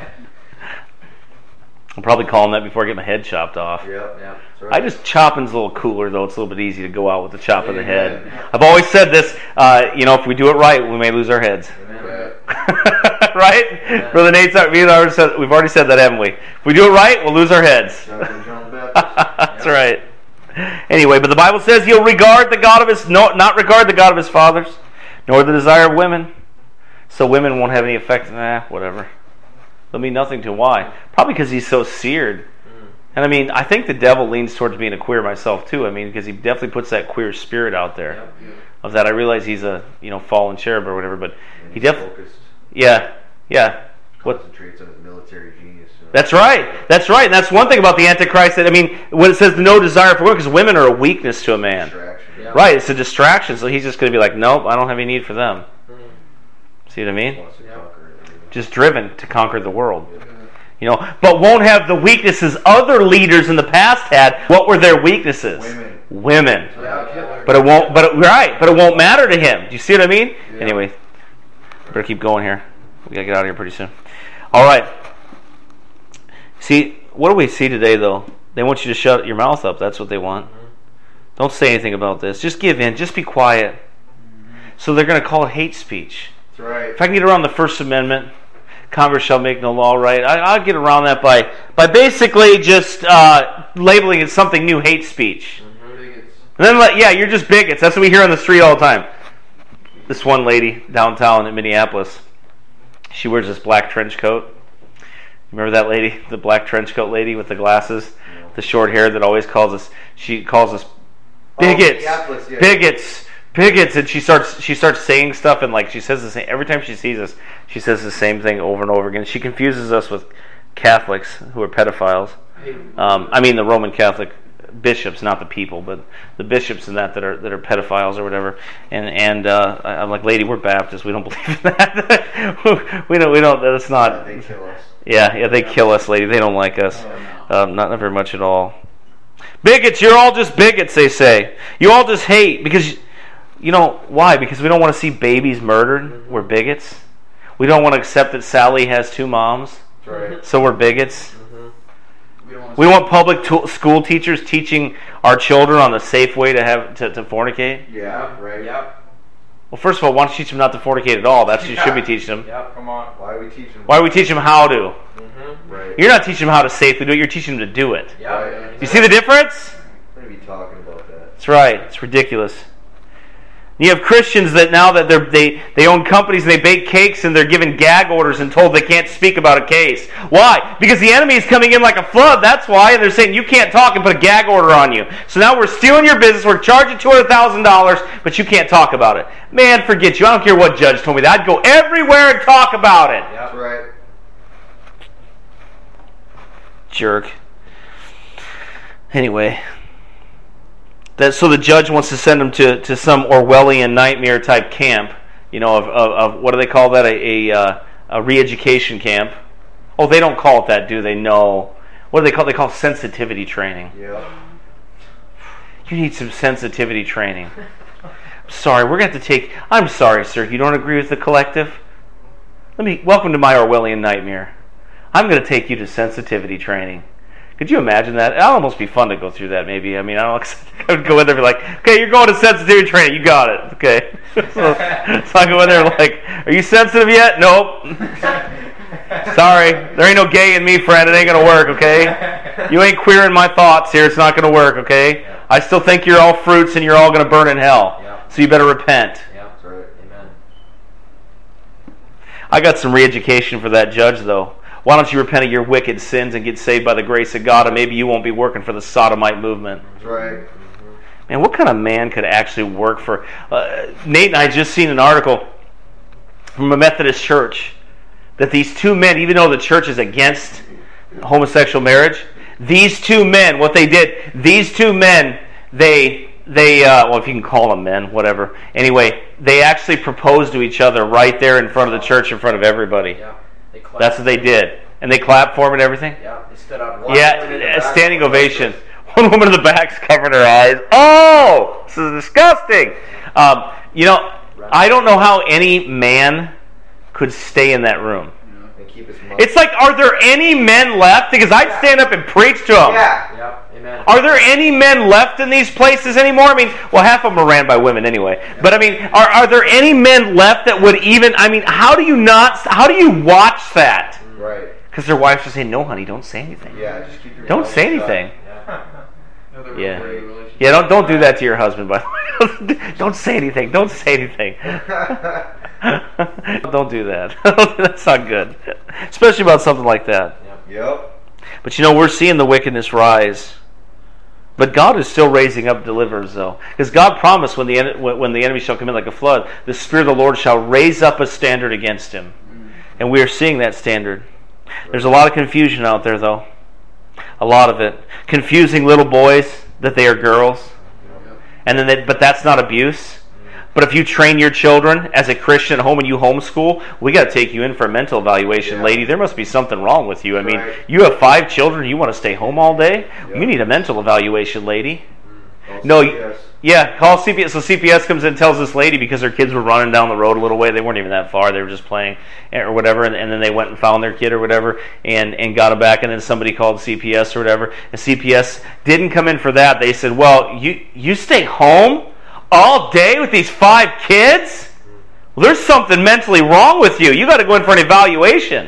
I'll probably call him that before I get my head chopped off. Yep. Yep. That's I right. just chopping's a little cooler though. It's a little bit easy to go out with the chop of the head. Amen. I've always said this. Uh, you know, if we do it right, we may lose our heads. Amen. Right. Right? Yeah. Brother Nate's, we've already said, we've already said that, haven't we? If we do it right, we'll lose our heads. Jonathan John the Baptist. That's right. Anyway, but the Bible says he'll regard the God of his, no, not regard the God of his fathers, nor the desire of women. So women won't have any effect. Nah, whatever. They'll mean nothing to him. Why? Probably because he's so seared. And I mean, I think the devil leans towards being a queer myself too. I mean, because he definitely puts that queer spirit out there. Yep. Of that, I realize he's a you know fallen cherub or whatever, but And he he's definitely, focused, yeah, yeah. What? concentrates on his military genius. You know? That's right. That's right. And that's one thing about the Antichrist. That I mean, when it says no desire for women, because women are a weakness to a man. Distraction. Yeah. Right. It's a distraction. So he's just going to be like, nope, I don't have any need for them. Mhm. See what I mean? Wants to Yeah. conquer everything. Just driven to conquer the world. Yeah. You know, but won't have the weaknesses other leaders in the past had. What were their weaknesses? Women. Women. Yeah, Hitler. But it won't. But it, right. But it won't matter to him. Do you see what I mean? Yeah. Anyway, better keep going here. We gotta get out of here pretty soon. All right. See, what do we see today, though? They want you to shut your mouth up. That's what they want. Don't say anything about this. Just give in. Just be quiet. So they're going to call it hate speech. That's right. If I can get around the First Amendment, Congress shall make no law, right? I, I'll get around that by by basically just uh, labeling it something new, hate speech. Bigots. And then, let, yeah, you're just bigots. That's what we hear on the street all the time. This one lady downtown in Minneapolis, she wears this black trench coat. Remember that lady, the black trench coat lady with the glasses, No. the short hair that always calls us. She calls us bigots, Oh, Minneapolis, yeah. bigots, bigots, and she starts she starts saying stuff and like she says the same every time she sees us. She says the same thing over and over again. She confuses us with Catholics who are pedophiles. Um, I mean the Roman Catholic bishops, not the people, but the bishops and that that are that are pedophiles or whatever. And and uh, I- I'm like, lady, we're Baptists. We don't believe in that. we don't. We don't. That's Yeah, not. they kill us. Yeah, yeah, they kill us, lady. They don't like us. Oh, no. Um, not, not very much at all. Bigots, you're all just bigots, they say. You all just hate because, you know, why? Because we don't want to see babies murdered. We're bigots. We don't want to accept that Sally has two moms, That's right. so we're bigots. Mhm. We don't want We want public to- school teachers teaching our children on the safe way to have to, to fornicate. Yeah, right. Yep. Well, first of all, why don't you teach them not to fornicate at all? That's what you should be teaching them. Yep. Come on. Why are we teaching? Why do we teach them how to? Mm-hmm. Right. You're not teaching them how to safely do it. You're teaching them to do it. Yep. Right. You see the difference? We're going to be talking about that. That's right. It's ridiculous. You have Christians that now that they're, they they own companies and they bake cakes and they're given gag orders and told they can't speak about a case. Why? Because the enemy is coming in like a flood. That's why. And they're saying you can't talk and put a gag order on you. So now we're stealing your business. We're charging two hundred thousand dollars, but you can't talk about it. Man, forget you. I don't care what judge told me that. I'd go everywhere and talk about it. That's Yep. right. Jerk. Anyway. That, so the judge wants to send him to, to some Orwellian nightmare type camp, you know, of, of, of what do they call that? A, a, uh, a re-education camp. Oh, they don't call it that, do they? No. What do they call it? They call it sensitivity training. Yeah. You need some sensitivity training. I'm sorry, we're going to have to take... I'm sorry, sir, you don't agree with the collective? Let me... Welcome to my Orwellian nightmare. I'm going to take you to sensitivity training. Could you imagine that? It'd almost be fun to go through that, maybe. I mean, I don't know. I would go in there and be like, okay, you're going to sensitivity training. You got it. Okay. so, so I go in there and like, are you sensitive yet? Nope. Sorry. There ain't no gay in me, friend. It ain't going to work, okay? You ain't queering my thoughts here. It's not going to work, okay? Yeah. I still think you're all fruits and you're all going to burn in hell. Yeah. So you better repent. Yep. That's right. Amen. I got some re-education for that judge, though. Why don't you repent of your wicked sins and get saved by the grace of God, and maybe you won't be working for the sodomite movement. That's right. Man, what kind of man could actually work for... Uh, Nate and I just seen an article from a Methodist church that these two men, even though the church is against homosexual marriage, these two men, what they did, these two men, they... They, uh, well, if you can call them men, whatever. Anyway, they actually proposed to each other right there in front of the church, in front of everybody. Yeah. They clapped. That's what they did. And they clapped for him and everything? Yeah, they stood up. Yeah, a standing ovation. One woman in the back's covering her eyes. Oh, this is disgusting. Um, you know, I don't know how any man could stay in that room. And keep his mouth. It's like, are there any men left? Because I'd stand up and preach to them. Yeah. Yeah, amen. Are there any men left in these places anymore? I mean, well, half of them are ran by women anyway. But I mean, are are there any men left that would even? I mean, how do you not? How do you watch that? Right. Because their wives just say, "No, honey, don't say anything. Yeah, just keep your Don't mouth say shut. anything." No, they're Yeah. really great relationship. Yeah, don't don't do that to your husband. By the way, don't say anything. Don't say anything. Don't do that. That's not good, especially about something like that. Yep. But you know, we're seeing the wickedness rise. But God is still raising up deliverers, though, because God promised when the en- when the enemy shall come in like a flood, the Spirit of the Lord shall raise up a standard against him, and we are seeing that standard. There's a lot of confusion out there, though, a lot of it, confusing little boys that they are girls, and then they, but that's not abuse. But if you train your children as a Christian at home and you homeschool, we got to take you in for a mental evaluation, Yeah. lady. There must be something wrong with you. I mean, Right. you have five children, you want to stay home all day? Yeah. You need a mental evaluation, lady. Also, No, yes. Yeah, call C P S. So C P S comes in and tells this lady because her kids were running down the road a little way. They weren't even that far. They were just playing or whatever. And, and then they went and found their kid or whatever and, and got him back. And then somebody called C P S or whatever. And C P S didn't come in for that. They said, well, you, you stay home all day with these five kids? Well, there's something mentally wrong with you. You got to go in for an evaluation.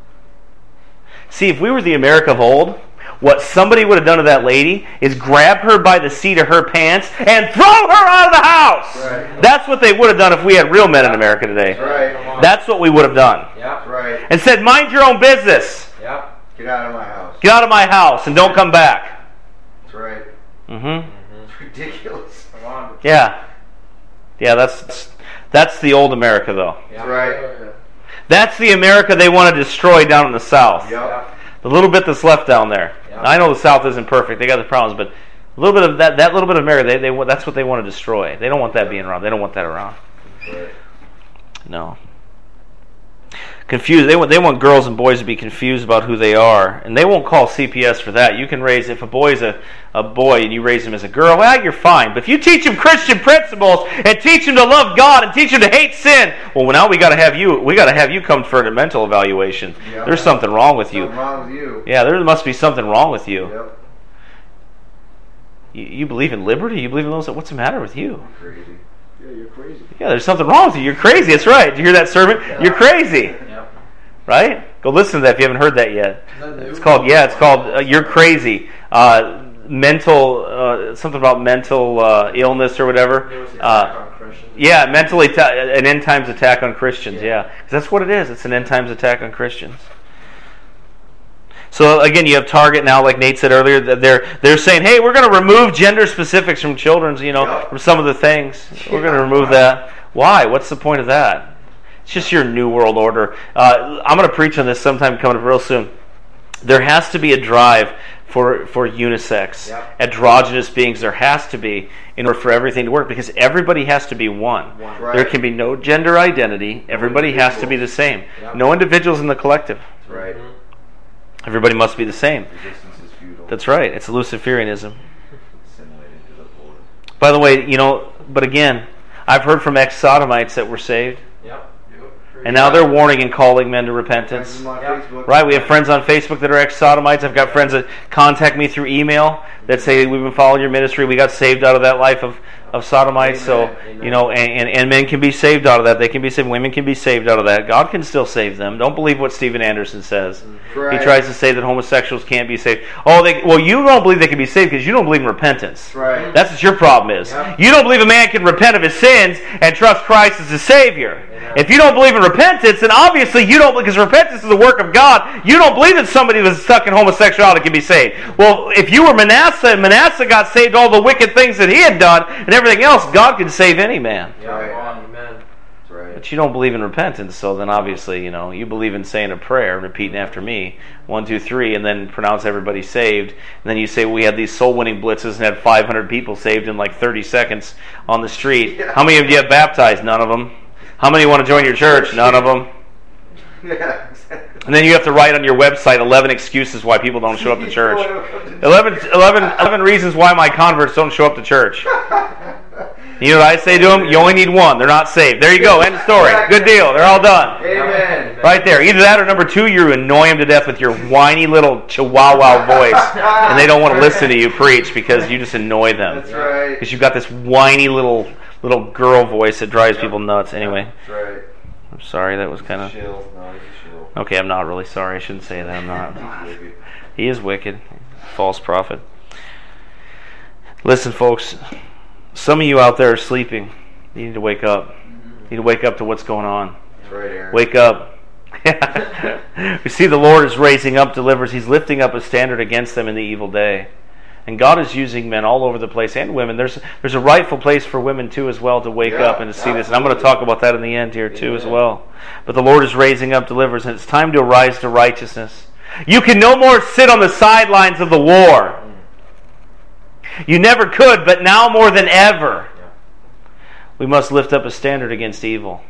See, if we were the America of old, what somebody would have done to that lady is grab her by the seat of her pants and throw her out of the house. Right. That's what they would have done if we had real men in America today. That's right. That's what we would have done. Yeah. That's right. And said, mind your own business. Yeah. Get out of my house. Get out of my house and don't come back. That's right. Mm-hmm. It's ridiculous. Come on. Yeah. Yeah, that's that's the old America, though. That's right. Yeah. That's the America they want to destroy down in the South. Yep. The little bit that's left down there. Yeah. I know the South isn't perfect; they got their problems, but a little bit of that, that little bit of America, they, they want- that's what they want to destroy. They don't want that being around. They don't want that around. Right. No. Confused. They want they want girls and boys to be confused about who they are, and they won't call C P S for that. You can raise if a boy's a, a boy and you raise him as a girl, well, you're fine. But if you teach him Christian principles and teach him to love God and teach him to hate sin, well, now we got to have you. We got to have you come for a mental evaluation. Yeah. There's something wrong with you. Something wrong with you. Yeah, there must be something wrong with you. Yep. You, you believe in liberty? You believe in those? What's the matter with you? Crazy. Yeah, you're crazy. Yeah, there's something wrong with you. You're crazy. That's right. Did you hear that sermon? You're crazy. Yep. Right? Go listen to that if you haven't heard that yet. Is that new? It's called, yeah, it's called uh, You're Crazy. Uh, mental, uh, something about mental uh, illness or It whatever. was an Uh, attack on Christians. yeah, mentally, ta- an end times attack on Christians, yeah. 'Cause that's what it is. It's an end times attack on Christians. So again, you have Target now, like Nate said earlier, that they're they're saying, hey, we're going to remove gender specifics from children's, you know, Yep. from some of the things. We're going to remove that. Why? What's the point of that? It's just your new world order. Uh, I'm going to preach on this sometime coming up real soon. There has to be a drive for for unisex, Yep. androgynous beings. There has to be in order for everything to work, because everybody has to be one. One. Right. There can be no gender identity. Everybody has to be the same. Yep. No individuals in the collective. That's right. Mhm. Everybody must be the same. Resistance is futile. That's right. It's Luciferianism. Assimilated to the Lord. By the way, you know, but again, I've heard from ex-sodomites that were saved, Yep. and now they're warning and calling men to repentance. Friends on Yeah. Facebook. Right, we have friends on Facebook that are ex-sodomites. I've got friends that contact me through email that say, we've been following your ministry. We got saved out of that life of, of sodomites. So, Amen. you know, and, and, and men can be saved out of that. They can be saved. Women can be saved out of that. God can still save them. Don't believe what Steven Anderson says. Right. He tries to say that homosexuals can't be saved. Oh, they, well, you don't believe they can be saved because you don't believe in repentance. Right. That's what your problem is. Yeah. You don't believe a man can repent of his sins and trust Christ as his Savior. If you don't believe in repentance, then obviously you don't, because repentance is the work of God. You don't believe that somebody who was stuck in homosexuality can be saved. Well, if you were Manasseh and Manasseh got saved all the wicked things that he had done and everything else, God can save any man. Yeah, Right. amen. That's right. But you don't believe in repentance, so then obviously, you know, you believe in saying a prayer, repeating after me, one, two, three, and then pronounce everybody saved. And then you say, well, we had these soul-winning blitzes and had five hundred people saved in like thirty seconds on the street. Yeah. How many of you have baptized? None of them. How many want to join your church? None of them. Yeah, exactly. And then you have to write on your website eleven excuses why people don't show up to church. eleven, eleven, eleven reasons why my converts don't show up to church. You know what I say to them? You only need one. They're not saved. There you go. End of story. Good deal. They're all done. Amen. Right there. Either that or number two, you annoy them to death with your whiny little chihuahua voice, and they don't want to listen to you preach because you just annoy them. That's right. Because you've got this whiny little little girl voice that drives people nuts. Anyway, That's right. I'm sorry. That was kind of... Chill. No, he's a chill. Okay, I'm not really sorry. I shouldn't say that. I'm not. He's wicked. He is wicked. False prophet. Listen, folks. Some of you out there are sleeping. You need to wake up. You need to wake up to what's going on. That's right, Aaron. Wake up. We see the Lord is raising up deliverers. He's lifting up a standard against them in the evil day. And God is using men all over the place, and women. There's there's a rightful place for women too as well to wake Yeah, up and to see this. And I'm going to absolutely. talk about that in the end here too as Amen. well. But the Lord is raising up deliverers, and it's time to arise to righteousness. You can no more sit on the sidelines of the war. You never could, but now more than ever, we must lift up a standard against evil.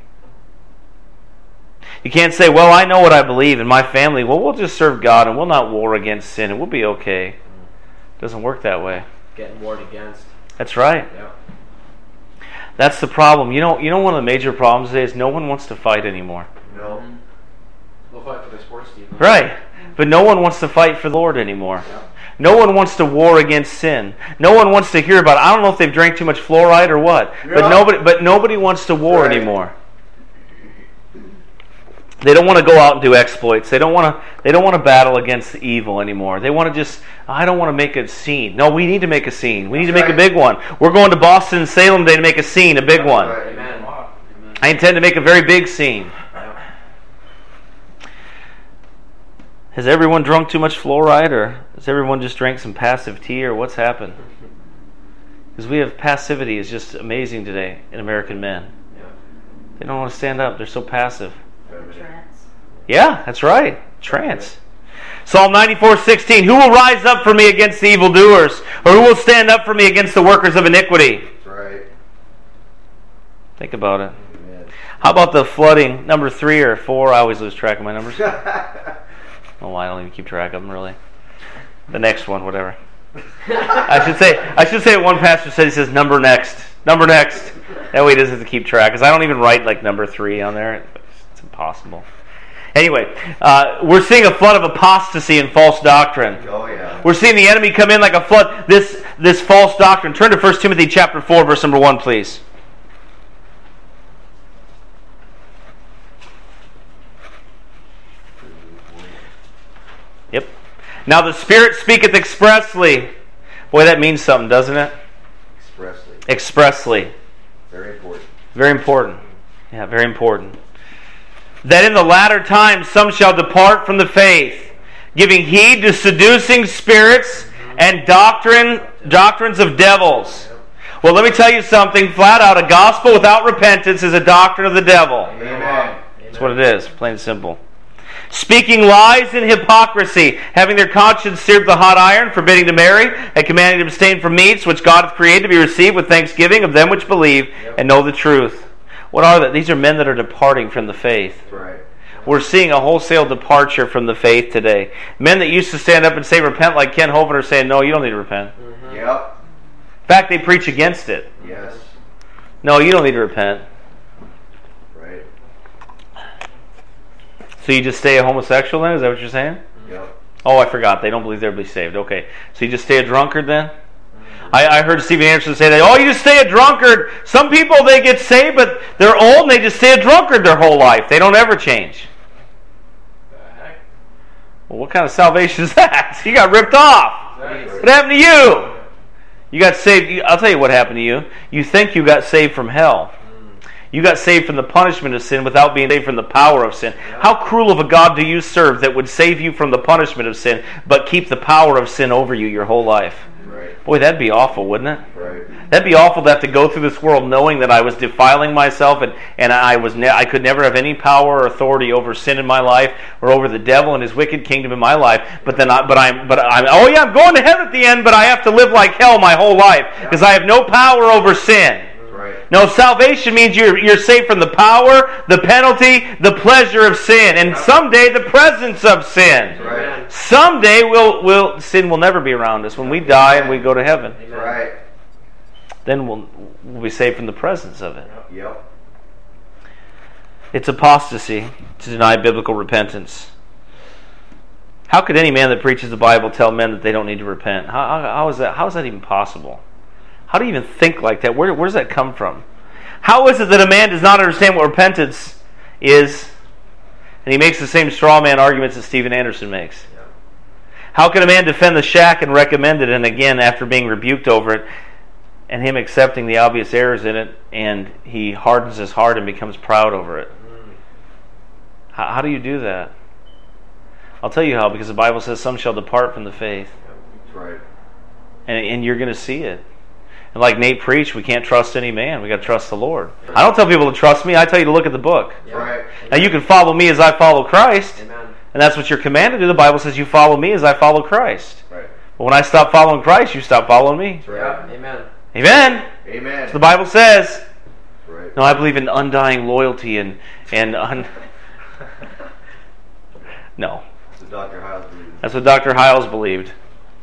You can't say, well, I know what I believe in my family. Well, we'll just serve God and we'll not war against sin and we'll be okay. It doesn't work that way. Getting warred against. That's right. Yeah. That's the problem. You know, you know one of the major problems today is no one wants to fight anymore. No. We'll fight for the sports team. Right. But no one wants to fight for the Lord anymore. Yeah. No one wants to war against sin. No one wants to hear about it. I don't know if they've drank too much fluoride or what. But Yeah. nobody but nobody wants to war Right. anymore. They don't want to go out and do exploits. They don't want to they don't want to battle against the evil anymore. They want to just I don't want to make a scene. No, we need to make a scene. We need to That's make a right. big one. We're going to Boston and Salem today to make a scene, a big That's one. right. Amen. I intend to make a very big scene. Has everyone drunk too much fluoride, or has everyone just drank some passive tea, or what's happened? Because we have passivity is just amazing today in American men. Yeah. They don't want to stand up. They're so passive. Trance. Yeah, that's right. Trance. Psalm ninety-four sixteen. Who will rise up for me against the evildoers? Or who will stand up for me against the workers of iniquity? That's right. Think about it. Amen. How about the flooding? Number three or four? I always lose track of my numbers. Oh, I don't even keep track of them, really. The next one, whatever. I should say, I should say what one pastor said, he says, number next. Number next. That way he doesn't have to keep track. Because I don't even write like number three on there. It's impossible. Anyway, uh, we're seeing a flood of apostasy and false doctrine. Oh, yeah. We're seeing the enemy come in like a flood. This this false doctrine. Turn to First Timothy chapter four, verse number one, please. Yep. Now the Spirit speaketh expressly. Boy, that means something, doesn't it? Expressly. Expressly. Very important. Very important. Yeah, very important. That in the latter times some shall depart from the faith, giving heed to seducing spirits and doctrine doctrines of devils. Well, let me tell you something flat out. A gospel without repentance is a doctrine of the devil. Amen. That's what it is, plain and simple. Speaking lies and hypocrisy, having their conscience seared with a hot iron, forbidding to marry, and commanding to abstain from meats which God hath created to be received with thanksgiving of them which believe and know the truth. What are that? These are men that are departing from the faith. That's right. We're seeing a wholesale departure from the faith today. Men that used to stand up and say repent like Ken Hovind are saying, no, you don't need to repent. Yep. In fact, they preach against it. Yes. No, you don't need to repent. Right. So you just stay a homosexual then? Is that what you're saying? Yep. Oh, I forgot. They don't believe they'll be saved. Okay. So you just stay a drunkard then? I, I heard Stephen Anderson say that, oh, you just stay a drunkard. Some people, they get saved, but they're old and they just stay a drunkard their whole life. They don't ever change. Well, what kind of salvation is that? You got ripped off. What happened to you? You got saved. I'll tell you what happened to you. You think you got saved from hell. You got saved from the punishment of sin without being saved from the power of sin. How cruel of a God do you serve that would save you from the punishment of sin, but keep the power of sin over you your whole life? Right. Boy, that'd be awful, wouldn't it? Right. That'd be awful to have to go through this world knowing that I was defiling myself and, and I was ne- I could never have any power or authority over sin in my life or over the devil and his wicked kingdom in my life. But then, I, but I'm, but I'm, oh yeah, I'm going to heaven at the end, but I have to live like hell my whole life because I have no power over sin. Right. No, salvation means you're you're saved from the power, the penalty, the pleasure of sin, and someday the presence of sin. Right. Someday we'll will sin will never be around us when we die and we go to heaven. Amen. Right. Then we'll we'll be saved from the presence of it. Yep. It's apostasy to deny biblical repentance. How could any man that preaches the Bible tell men that they don't need to repent? How, how, how is that? How is that even possible? How do you even think like that? Where, where does that come from? How is it that a man does not understand what repentance is, and he makes the same straw man arguments that Stephen Anderson makes? How can a man defend the shack and recommend it, and again, after being rebuked over it, and him accepting the obvious errors in it, and he hardens his heart and becomes proud over it? How, how do you do that? I'll tell you how, because the Bible says some shall depart from the faith. That's right. And, and you're going to see it. And like Nate preached, we can't trust any man. We got to trust the Lord. I don't tell people to trust me. I tell you to look at the book. Yeah. Right. Now you can follow me as I follow Christ. Amen. And that's what you're commanded to do. The Bible says you follow me as I follow Christ. Right. But when I stop following Christ, you stop following me. That's right. Yeah. Amen. Amen. Amen. That's what the Bible says. That's right. No, I believe in undying loyalty and... and un- no. That's what Doctor Hiles believes. That's what Doctor Hiles believed,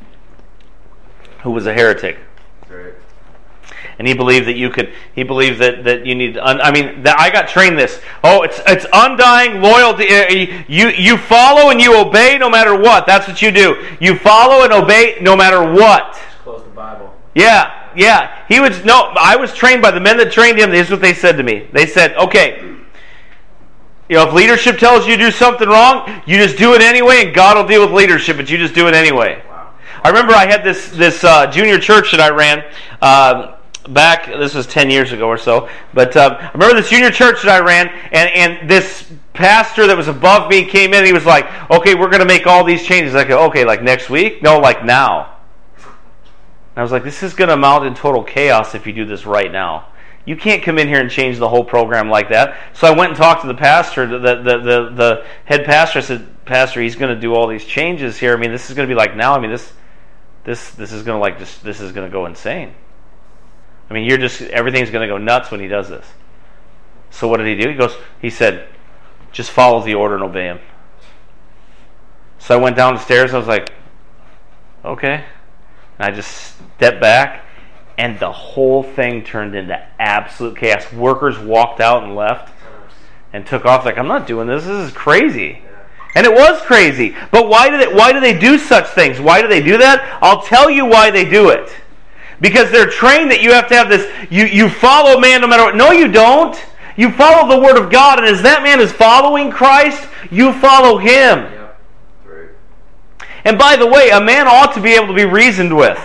who was a heretic. That's right. And he believed that you could. He believed that, that you need. Un, I mean, that I got trained this. Oh, it's it's undying loyalty. You you follow and you obey no matter what. That's what you do. You follow and obey no matter what. Just close the Bible. Yeah, yeah. He was no. I was trained by the men that trained him. This is what they said to me. They said, okay, you know, if leadership tells you to do something wrong, you just do it anyway, and God will deal with leadership. But you just do it anyway. Wow. I remember I had this this uh, junior church that I ran. Uh, Back, this was ten years ago or so, but um, I remember this junior church that I ran, and, and this pastor that was above me came in, and he was like, okay, we're going to make all these changes. I go, okay, like next week? No, like now. And I was like, this is going to amount in total chaos if you do this right now. You can't come in here and change the whole program like that. So I went and talked to the pastor, the, the, the, the head pastor. I said, Pastor, he's going to do all these changes here. I mean, this is going to be like now. I mean, this this this is going to like just this is going to go insane. I mean, you're just, everything's going to go nuts when he does this. So what did he do? He goes, he said, just follow the order and obey him. So I went down the stairs and I was like, okay. And I just stepped back and the whole thing turned into absolute chaos. Workers walked out and left and took off like, I'm not doing this. This is crazy. And it was crazy. But why did it, why do they do such things? Why do they do that? I'll tell you why they do it. Because they're trained that you have to have this, you, you follow man no matter what. No, you don't. You follow the Word of God, and as that man is following Christ, you follow him. Yep. Right. And by the way, a man ought to be able to be reasoned with.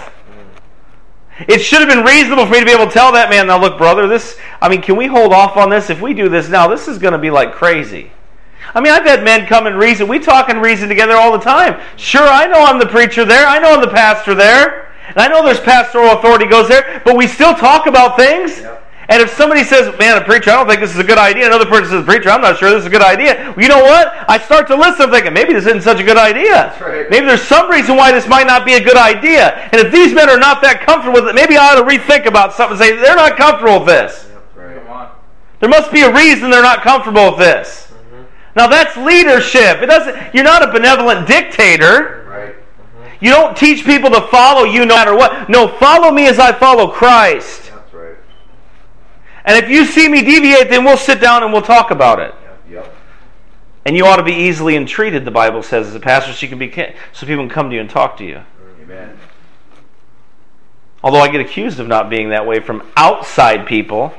It should have been reasonable for me to be able to tell that man, now look, brother, this, I mean, can we hold off on this? If we do this now, this is going to be like crazy. I mean, I've had men come and reason. We talk and reason together all the time. Sure, I know I'm the preacher there. I know I'm the pastor there. And I know there's pastoral authority goes there, but we still talk about things. Yep. And if somebody says, man, a preacher, I don't think this is a good idea. Another person says, preacher, I'm not sure this is a good idea. Well, you know what? I start to listen. I'm thinking, maybe this isn't such a good idea. That's right. Maybe there's some reason why this might not be a good idea. And if these men are not that comfortable with it, maybe I ought to rethink about something and say, they're not comfortable with this. Yep. Right. Come on. There must be a reason they're not comfortable with this. Mm-hmm. Now that's leadership. It doesn't. You're not a benevolent dictator. Right. You don't teach people to follow you no matter what. No, follow me as I follow Christ. That's right. And if you see me deviate, then we'll sit down and we'll talk about it. Yep. And you ought to be easily entreated, the Bible says, as a pastor, so, you can be, so people can come to you and talk to you. Amen. Although I get accused of not being that way from outside people. Yep. Not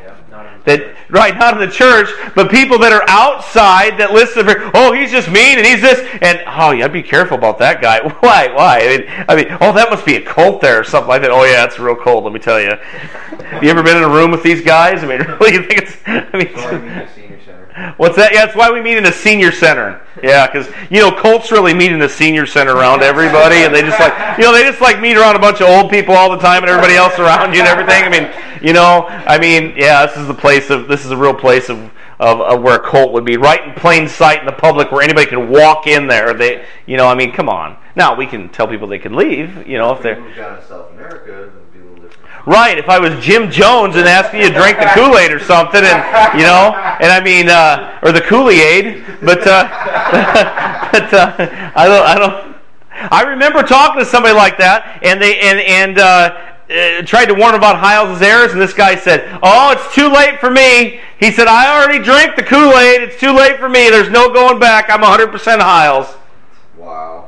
That right, not in the church, but people that are outside that listen for, oh, he's just mean and he's this, and oh, you gotta be careful about that guy. Why? Why? I mean, I mean, oh, that must be a cult there or something like that. Oh yeah, it's a real cult. Let me tell you. Have you ever been in a room with these guys? I mean, really, you think it's? I mean, Sorry, mean the senior center. what's that? Yeah, that's why we meet in a senior center. Yeah, because you know, cults really meet in the senior center around everybody, and they just like, you know, they just like meet around a bunch of old people all the time, and everybody else around you and everything. I mean, you know, I mean, yeah, this is the place of this is a real place of, of, of where a cult would be, right in plain sight in the public, where anybody can walk in there. They, you know, I mean, come on. Now we can tell people they can leave, you know, if If they're we moved down to South America, it would be a little different. right. If I was Jim Jones and asking you to drink the Kool-Aid or something, and you know, and I mean, uh, or the Kool-Aid, but uh, but uh, I don't, I don't. I remember talking to somebody like that, and they and and. Uh, Uh, tried to warn him about Hyles' errors, and this guy said, oh, it's too late for me. He said, I already drank the Kool-Aid. It's too late for me. There's no going back. I'm one hundred percent Hyles. Wow.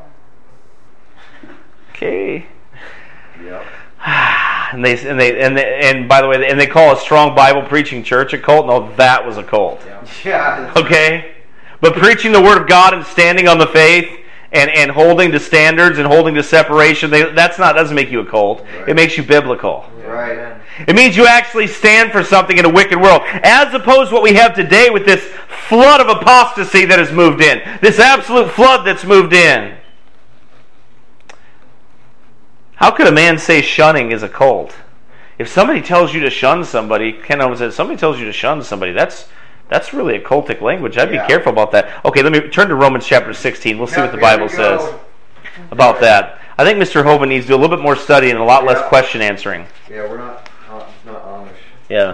Okay. Yep. And they and they and they, and by the way, and they call a strong Bible preaching church a cult. No, that was a cult. Yeah. Okay, but preaching the Word of God and standing on the faith and, and holding to standards and holding to separation, they, that's not doesn't make you a cult. Right. It makes you biblical. Right. It means you actually stand for something in a wicked world, as opposed to what we have today with this flood of apostasy that has moved in, this absolute flood that's moved in. How could a man say shunning is a cult? If somebody tells you to shun somebody, Ken Owens said, somebody tells you to shun somebody, that's that's really a cultic language. I'd Yeah. be careful about that. Okay, let me turn to Romans chapter sixteen. We'll see Yeah, what the there Bible we go. says about that. I think Mister Hovind needs to do a little bit more study and a lot less Yeah. question answering. Yeah, we're not uh, not Amish. Yeah.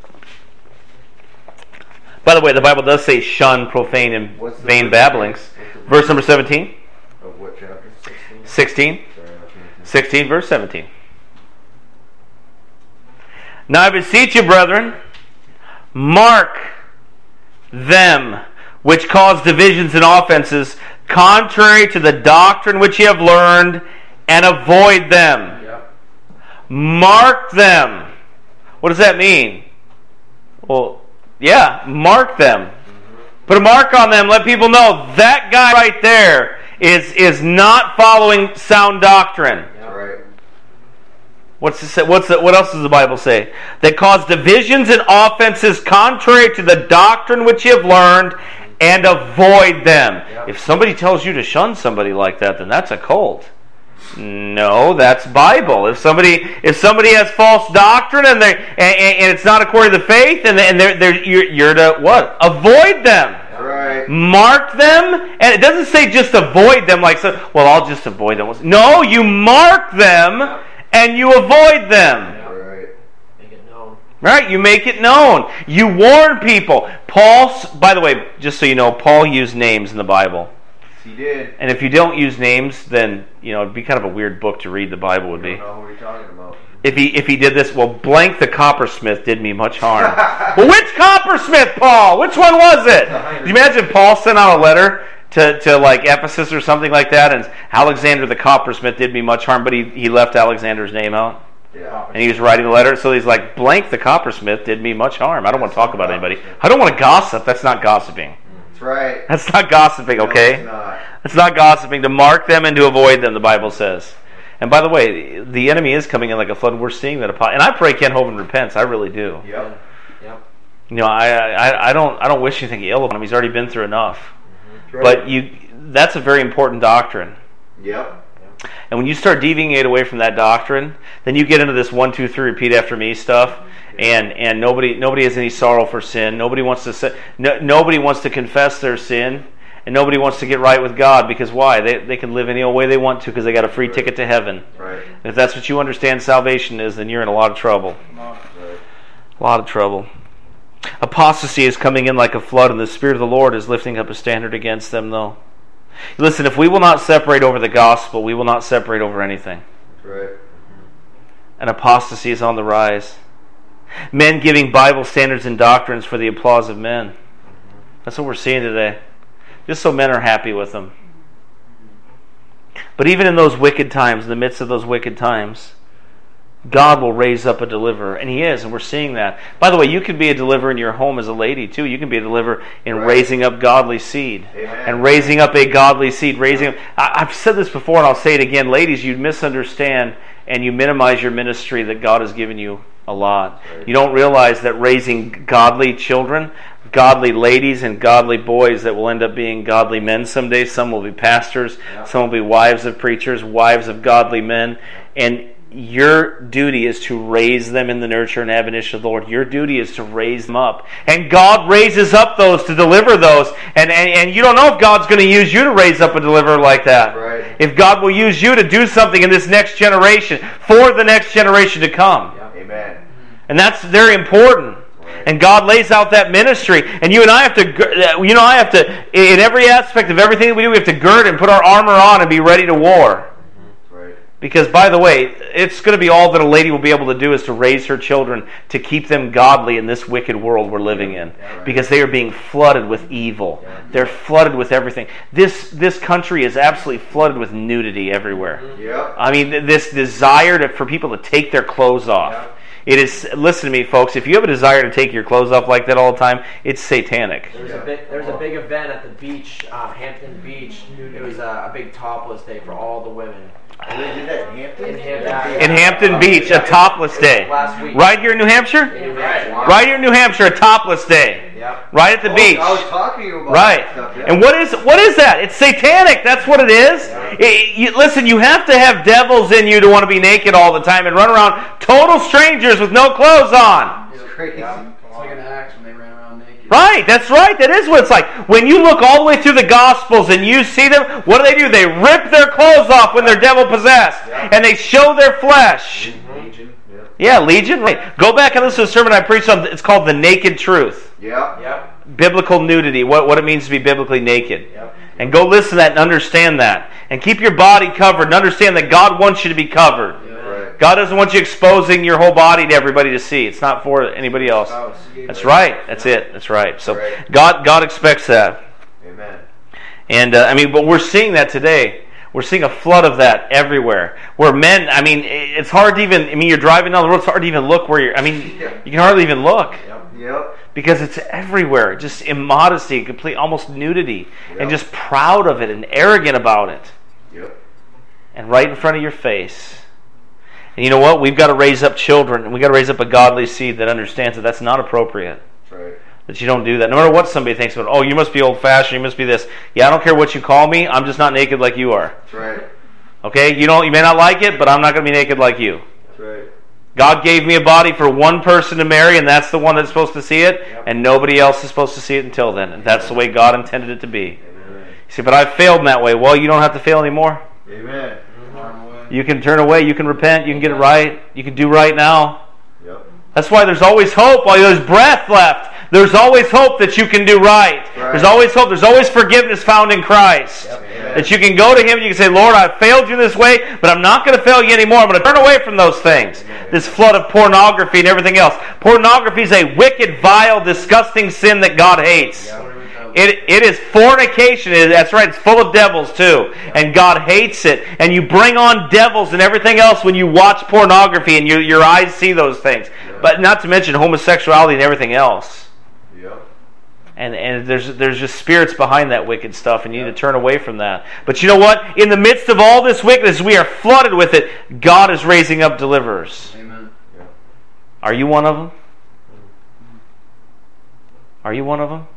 By the way, the Bible does say shun profane and What's the vain verse? babblings. What's the Verse number seventeen. Of what chapter? Sixteen. sixteen. Sorry, I'm not paying attention. sixteen, verse seventeen. Now I beseech you, brethren, mark them which cause divisions and offenses, contrary to the doctrine which ye have learned, and avoid them. Yep. Mark them. What does that mean? Well, yeah, mark them. Put a mark on them. Let people know that guy right there is is not following sound doctrine. That's right. What's the, say- what's the, what else does the Bible say? That cause divisions and offenses contrary to the doctrine which you have learned, and avoid them. Yeah. If somebody tells you to shun somebody like that, then that's a cult. No, that's Bible. If somebody if somebody has false doctrine and they and, and it's not according to the faith, and, they, and they're, they're you're, you're to what? Avoid them. That's right. Mark them, and it doesn't say just avoid them like so. Well, I'll just avoid them. No, you mark them and you avoid them. That's right. Make it known. Right? You make it known. You warn people. Paul, by the way, just so you know, Paul used names in the Bible. He did. And if you don't use names, then you know it'd be kind of a weird book to read. The Bible would I be. don't know what you're talking about. If he if he did this, well, blank the coppersmith did me much harm. Well, which coppersmith, Paul? Which one was it? Can you imagine Paul sent out a letter to, to like Ephesus or something like that, and Alexander the coppersmith did me much harm, but he, he left Alexander's name out, Yeah. and he was writing the letter, so he's like, blank the coppersmith did me much harm. I don't want to talk about anybody. I don't want to gossip. That's not gossiping. That's right. That's not gossiping, No, okay? it's not. It's not gossiping. To mark them and to avoid them, the Bible says. And by the way, the enemy is coming in like a flood. We're seeing that. And I pray Ken Hovind repents. I really do. Yep. Yep. You know, I, I I don't I don't wish anything ill upon him. He's already been through enough. That's right. But you, that's a very important doctrine. Yep. And when you start deviating away from that doctrine, then you get into this one, two, three, repeat after me stuff. And and nobody nobody has any sorrow for sin. Nobody wants to say, no, nobody wants to confess their sin. And nobody wants to get right with God, because why? They they can live any old way they want to because they got a free ticket to heaven. Right. And if that's what you understand salvation is, then you're in a lot of trouble. Right. A lot of trouble. Apostasy is coming in like a flood, and the Spirit of the Lord is lifting up a standard against them, though. Listen, if we will not separate over the gospel, we will not separate over anything. That's right. And apostasy is on the rise. Men giving Bible standards and doctrines for the applause of men. That's what we're seeing today. Just so men are happy with them. But even in those wicked times, in the midst of those wicked times, God will raise up a deliverer, and He is, and we're seeing that. By the way, you can be a deliverer in your home as a lady too. You can be a deliverer in Right. raising up godly seed, Amen. and raising up a godly seed. Raising up. I, I've said this before, and I'll say it again, ladies. You misunderstand and you minimize your ministry that God has given you a lot. Right. You don't realize that raising godly children, godly ladies, and godly boys that will end up being godly men someday. Some will be pastors. Yeah. Some will be wives of preachers, wives of godly men, and your duty is to raise them in the nurture and admonition of the Lord. Your duty is to raise them up. And God raises up those to deliver those. And, and, and you don't know if God's going to use you to raise up a deliverer like that. Right. If God will use you to do something in this next generation, for the next generation to come. Yeah. Amen. And that's very important. And God lays out that ministry. And you and I have to, you know, I have to, in every aspect of everything that we do, we have to gird and put our armor on and be ready to war. Right. Because, by the way, it's going to be all that a lady will be able to do is to raise her children to keep them godly in this wicked world we're living in. Yeah, right. Because they are being flooded with evil. Yeah. They're flooded with everything. This this country is absolutely flooded with nudity everywhere. Yep. I mean, th- this desire to, for people to take their clothes off. Yeah. It is, listen to me, folks, if you have a desire to take your clothes off like that all the time, it's satanic. There's a big there's a big event at the beach, um, Hampton Beach. It was a, a big topless day for all the women. And they did that in Hampton? In Hampton. In Hampton Beach, a topless day. Last week. Right here in New Hampshire? In New Hampshire. Right here in New Hampshire, a topless day. Yep. Right at the Oh, beach. I was talking about Right. that stuff. Yeah. And what is what is that? It's satanic. That's what it is. It- you, listen, you have to have devils in you to want to be naked all the time and run around total strangers with no clothes on. It's crazy. It's like an axe when they ran around naked. Right, that's right. That is what it's like. When you look all the way through the Gospels and you see them, what do they do? They rip their clothes off when they're devil possessed. Yeah. And they show their flesh. Legion. Yep. Yeah, Legion. Right. Go back and listen to a sermon I preached on. It's called The Naked Truth. Yep. Yep. Biblical nudity, what, what it means to be biblically naked. Yep. And go listen to that and understand that. And keep your body covered and understand that God wants you to be covered. Right. God doesn't want you exposing your whole body to everybody to see. It's not for anybody else. That's right. That's it. That's right. So Right. God God expects that. Amen. And uh, I mean, but we're seeing that today. We're seeing a flood of that everywhere. Where men, I mean, it's hard to even, I mean, you're driving down the road, it's hard to even look where you're, I mean, Yeah. you can hardly even look. Yep. Because it's everywhere. Just immodesty, complete, almost nudity. Yep. And just proud of it and arrogant about it. Yep. And right in front of your face. And you know what? We've got to raise up children, and we've got to raise up a godly seed that understands that that's not appropriate. That's right. That you don't do that. No matter what somebody thinks about, oh, you must be old-fashioned, you must be this. Yeah, I don't care what you call me, I'm just not naked like you are. That's right. Okay? You don't. You may not like it, but I'm not going to be naked like you. That's right. God gave me a body for one person to marry, and that's the one that's supposed to see it, Yep. and nobody else is supposed to see it until then. And that's the way God intended it to be. Amen. You say, but I've failed in that way. Well, you don't have to fail anymore. Amen. Run away. You can turn away, you can repent, you can get it right, you can do right now. Yep. That's why there's always hope while there's breath left. There's always hope that you can do right. Right. There's always hope. There's always forgiveness found in Christ. Yep. Amen. That you can go to Him and you can say, Lord, I've failed you this way, but I'm not going to fail you anymore. I'm going to turn away from those things. Amen. This flood of pornography and everything else. Pornography is a wicked, vile, disgusting sin that God hates. Yep. It, it is fornication. It- that's right. It's full of devils too. And God hates it. And you bring on devils and everything else when you watch pornography and you, your eyes see those things. Yeah. But not to mention homosexuality and everything else. Yep. And and there's there's just spirits behind that wicked stuff, and you need to turn away from that. But you know what? In the midst of all this wickedness, we are flooded with it. God is raising up deliverers. Amen. Are you one of them? Are you one of them?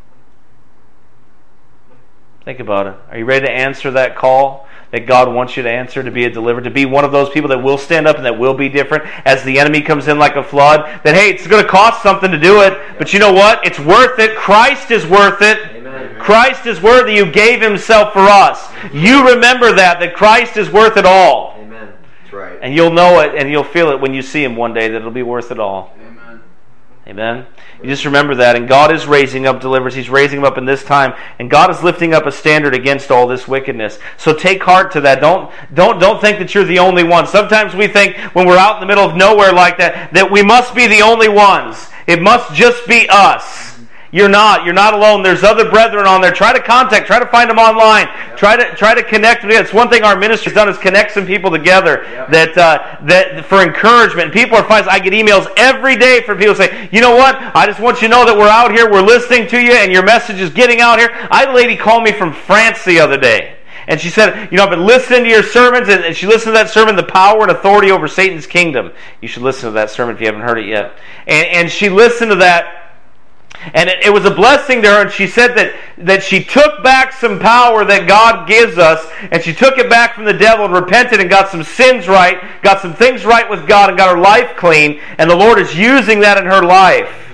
Think about it. Are you ready to answer that call that God wants you to answer, to be a deliverer, to be one of those people that will stand up and that will be different as the enemy comes in like a flood? That, hey, it's going to cost something to do it, but you know what? It's worth it. Christ is worth it. Amen. Christ is worthy who gave Himself for us. You remember that, that Christ is worth it all. Amen. That's right. And you'll know it and you'll feel it when you see Him one day, that it'll be worth it all. Amen. Amen. You just remember that. And God is raising up deliverers. He's raising them up in this time. And God is lifting up a standard against all this wickedness. So take heart to that. Don't, don't, don't think that you're the only one. Sometimes we think when we're out in the middle of nowhere like that, that we must be the only ones. It must just be us. You're not. You're not alone. There's other brethren on there. Try to contact. Try to find them online. Yep. Try to try to connect with them. It's one thing our ministry has done is connect some people together Yep. that uh, that for encouragement. People are finding. I get emails every day from people saying, "You know what? I just want you to know that we're out here. We're listening to you, and your message is getting out here." I had a lady call me from France the other day. And she said, you know, I've been listening to your sermons, and she listened to that sermon, The Power and Authority Over Satan's Kingdom. You should listen to that sermon if you haven't heard it yet. And, and she listened to that, and it, it was a blessing to her, and she said that, that she took back some power that God gives us, and she took it back from the devil and repented and got some sins right, got some things right with God, and got her life clean, and the Lord is using that in her life.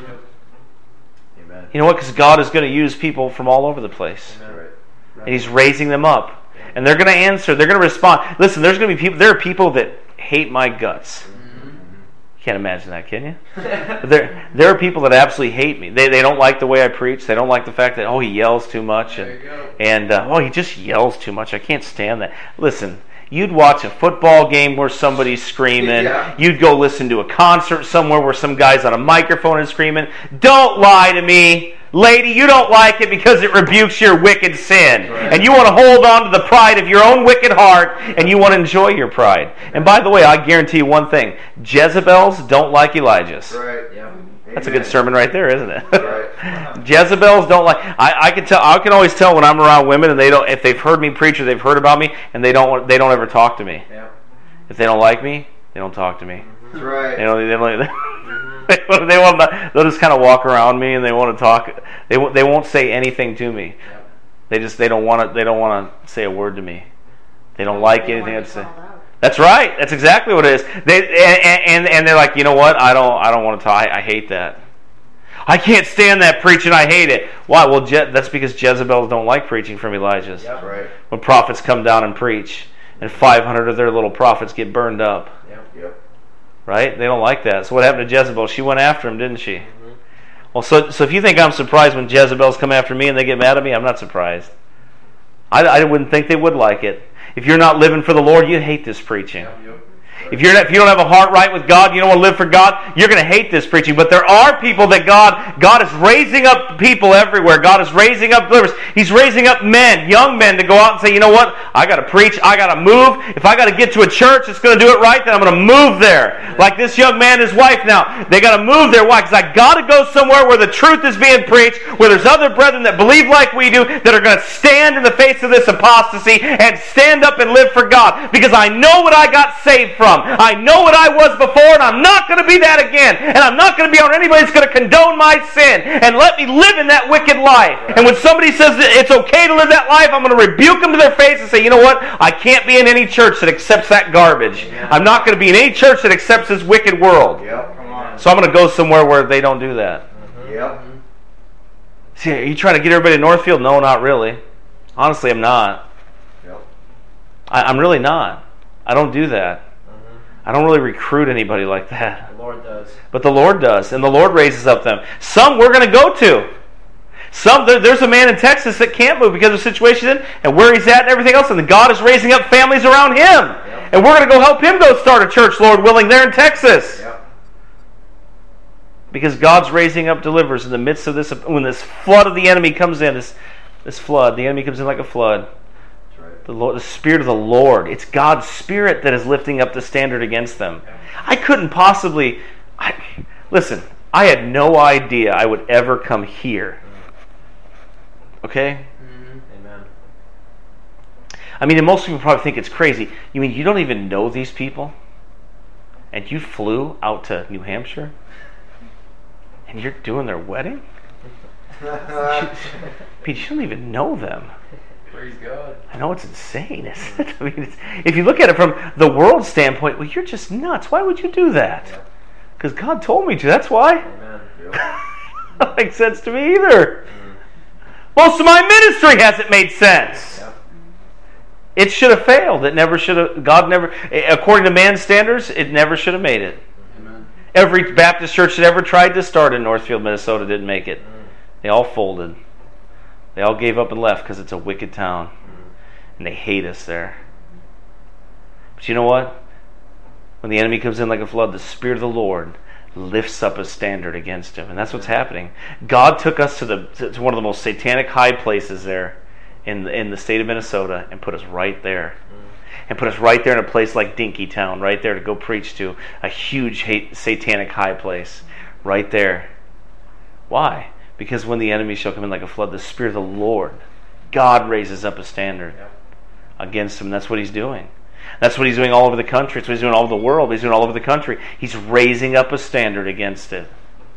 Amen. You know what? Because God is going to use people from all over the place. That's right. And He's raising them up. And they're going to answer. They're going to respond. Listen, there's going to be people. There are people that hate my guts. You can't imagine that, can you? But there, there are people that absolutely hate me. They, they don't like the way I preach. They don't like the fact that, oh, he yells too much. And, There you go. and uh, oh, he just yells too much. I can't stand that. Listen, you'd watch a football game where somebody's screaming. Yeah. You'd go listen to a concert somewhere where some guy's on a microphone and screaming. Don't lie to me. Lady, you don't like it because it rebukes your wicked sin. Right. And you want to hold on to the pride of your own wicked heart, and you want to enjoy your pride. And by the way, I guarantee you one thing. Jezebels don't like Elijah's. That's right. Yep. That's a good sermon right there, isn't it? Right. Jezebels don't like. I, I can tell. I can always tell when I'm around women, and they don't. If they've heard me preach or they've heard about me, and they don't. want- They don't ever talk to me. Yep. If they don't like me, they don't talk to me. That's right. They don't. They don't. They, want- they want. to- They'll just kind of walk around me, and they want to talk. They won't- They won't say anything to me. Yep. They just. They don't want to. They don't want to say a word to me. They don't like They anything wanna I'd be say. called out. That's right. That's exactly what it is. They and and, and they're like, you know what? I don't. I don't want to talk. I, I hate that. I can't stand that preaching. I hate it. Why? Well, Je- that's because Jezebels don't like preaching from Elijah's. Yep. That's right. When prophets come down and preach, and five hundred of their little prophets get burned up, Yep. Yep. right? They don't like that. So what happened to Jezebel? She went after him, didn't she? Mm-hmm. Well, so so if you think I'm surprised when Jezebels come after me and they get mad at me, I'm not surprised. I, I wouldn't think they would like it. If you're not living for the Lord, you hate this preaching. Yep. If you're not, if you don't have a heart right with God, you don't want to live for God, you're going to hate this preaching. But there are people that God God is raising up people everywhere. God is raising up believers. He's raising up men, young men, to go out and say, you know what? I got to preach. I got to move. If I got to get to a church that's going to do it right, then I'm going to move there. Like this young man and his wife now. They got to move there. Why? Because I got to go somewhere where the truth is being preached, where there's other brethren that believe like we do, that are going to stand in the face of this apostasy and stand up and live for God. Because I know what I got saved from. I know what I was before, and I'm not going to be that again. And I'm not going to be on anybody that's going to condone my sin and let me live in that wicked life. Right. And when somebody says that it's okay to live that life, I'm going to rebuke them to their face and say, you know what? I can't be in any church that accepts that garbage. Yeah. I'm not going to be in any church that accepts this wicked world. Yep. Come on. So I'm going to go somewhere where they don't do that. Mm-hmm. Yep. See, are you trying to get everybody to Northfield? No, not really. Honestly, I'm not. Yep. I, I'm really not. I don't do that. I don't really recruit anybody like that. The Lord does. But the Lord does, and the Lord raises up them. Some we're going to go to. Some there, There's a man in Texas that can't move because of the situation in, and where he's at and everything else, and God is raising up families around him. Yep. And we're going to go help him go start a church, Lord willing, there in Texas. Yep. Because God's raising up deliverers in the midst of this, when this flood of the enemy comes in, this, this flood, the enemy comes in like a flood. The, Lord, the Spirit of the Lord. It's God's Spirit that is lifting up the standard against them. I couldn't possibly... I, listen, I had no idea I would ever come here. Okay? Mm-hmm. Amen. I mean, and most people probably think it's crazy. You mean you don't even know these people? And you flew out to New Hampshire? And you're doing their wedding? I mean, you don't even know them. Praise God. I know it's insane, isn't it? I mean, it's, if you look at it from the world standpoint, well, you're just nuts. Why would you do that? Because God told me to. That's why. Amen. That makes sense to me either. Mm. Most of my ministry hasn't made sense. Yep. It should have failed. It never should have. God never, according to man's standards, it never should have made it. Amen. Every Baptist church that ever tried to start in Northfield, Minnesota, didn't make it. Mm. They all folded. They all gave up and left because it's a wicked town. And they hate us there. But you know what? When the enemy comes in like a flood, the Spirit of the Lord lifts up a standard against him. And that's what's happening. God took us to the to one of the most satanic high places there in in the state of Minnesota and put us right there. And put us right there in a place like Dinkytown, right there to go preach to, a huge hate, satanic high place, right there. Why? Because when the enemy shall come in like a flood, the Spirit of the Lord, God raises up a standard Yep. against him. That's what he's doing. That's what he's doing all over the country. It's what he's doing all over the world. He's doing all over the country. He's raising up a standard against it.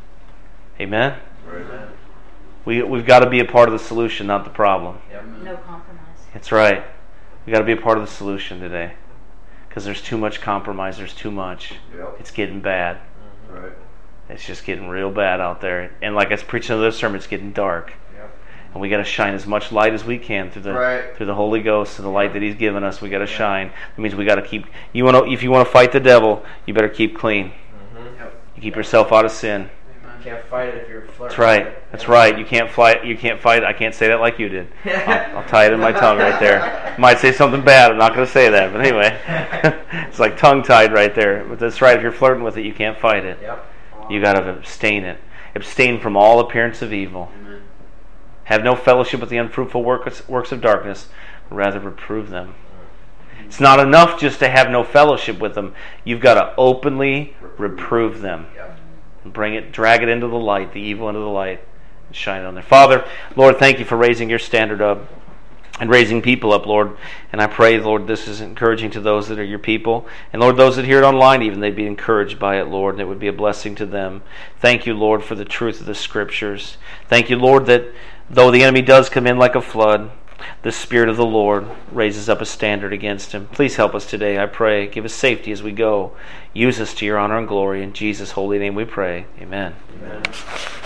Amen? Amen. We, we've got to be a part of the solution, not the problem. Yep. No compromise. That's right. We've got to be a part of the solution today. Because there's too much compromise. There's too much. Yep. It's getting bad. Right. It's just getting real bad out there. And like I was preaching in this sermon, it's getting dark. Yep. And we got to shine as much light as we can through the Right. through the Holy Ghost and the light that He's given us. We got to shine. That means we got to keep. You want to if you want to fight the devil, you better keep clean. Mm-hmm. Yep. You keep yourself out of sin. Amen. Can't fight it if you're flirting. That's right. That's right. You can't fly. You can't fight. I can't say that like you did. I'll, I'll tie it in my tongue right there. Might say something bad. I'm not going to say that. But anyway, it's like tongue tied right there. But that's right. If you're flirting with it, you can't fight it. Yep. You got to abstain it. Abstain from all appearance of evil. Amen. Have no fellowship with the unfruitful works, works of darkness, but rather reprove them. It's not enough just to have no fellowship with them. You've got to openly reprove them. Yep. And bring it, drag it into the light, the evil into the light, and shine it on there. Father, Lord, thank you for raising your standard up and raising people up, Lord. And I pray, Lord, this is encouraging to those that are your people. And Lord, those that hear it online even, they'd be encouraged by it, Lord, and it would be a blessing to them. Thank you, Lord, for the truth of the Scriptures. Thank you, Lord, that though the enemy does come in like a flood, the Spirit of the Lord raises up a standard against him. Please help us today, I pray. Give us safety as we go. Use us to your honor and glory. In Jesus' holy name we pray. Amen. Amen.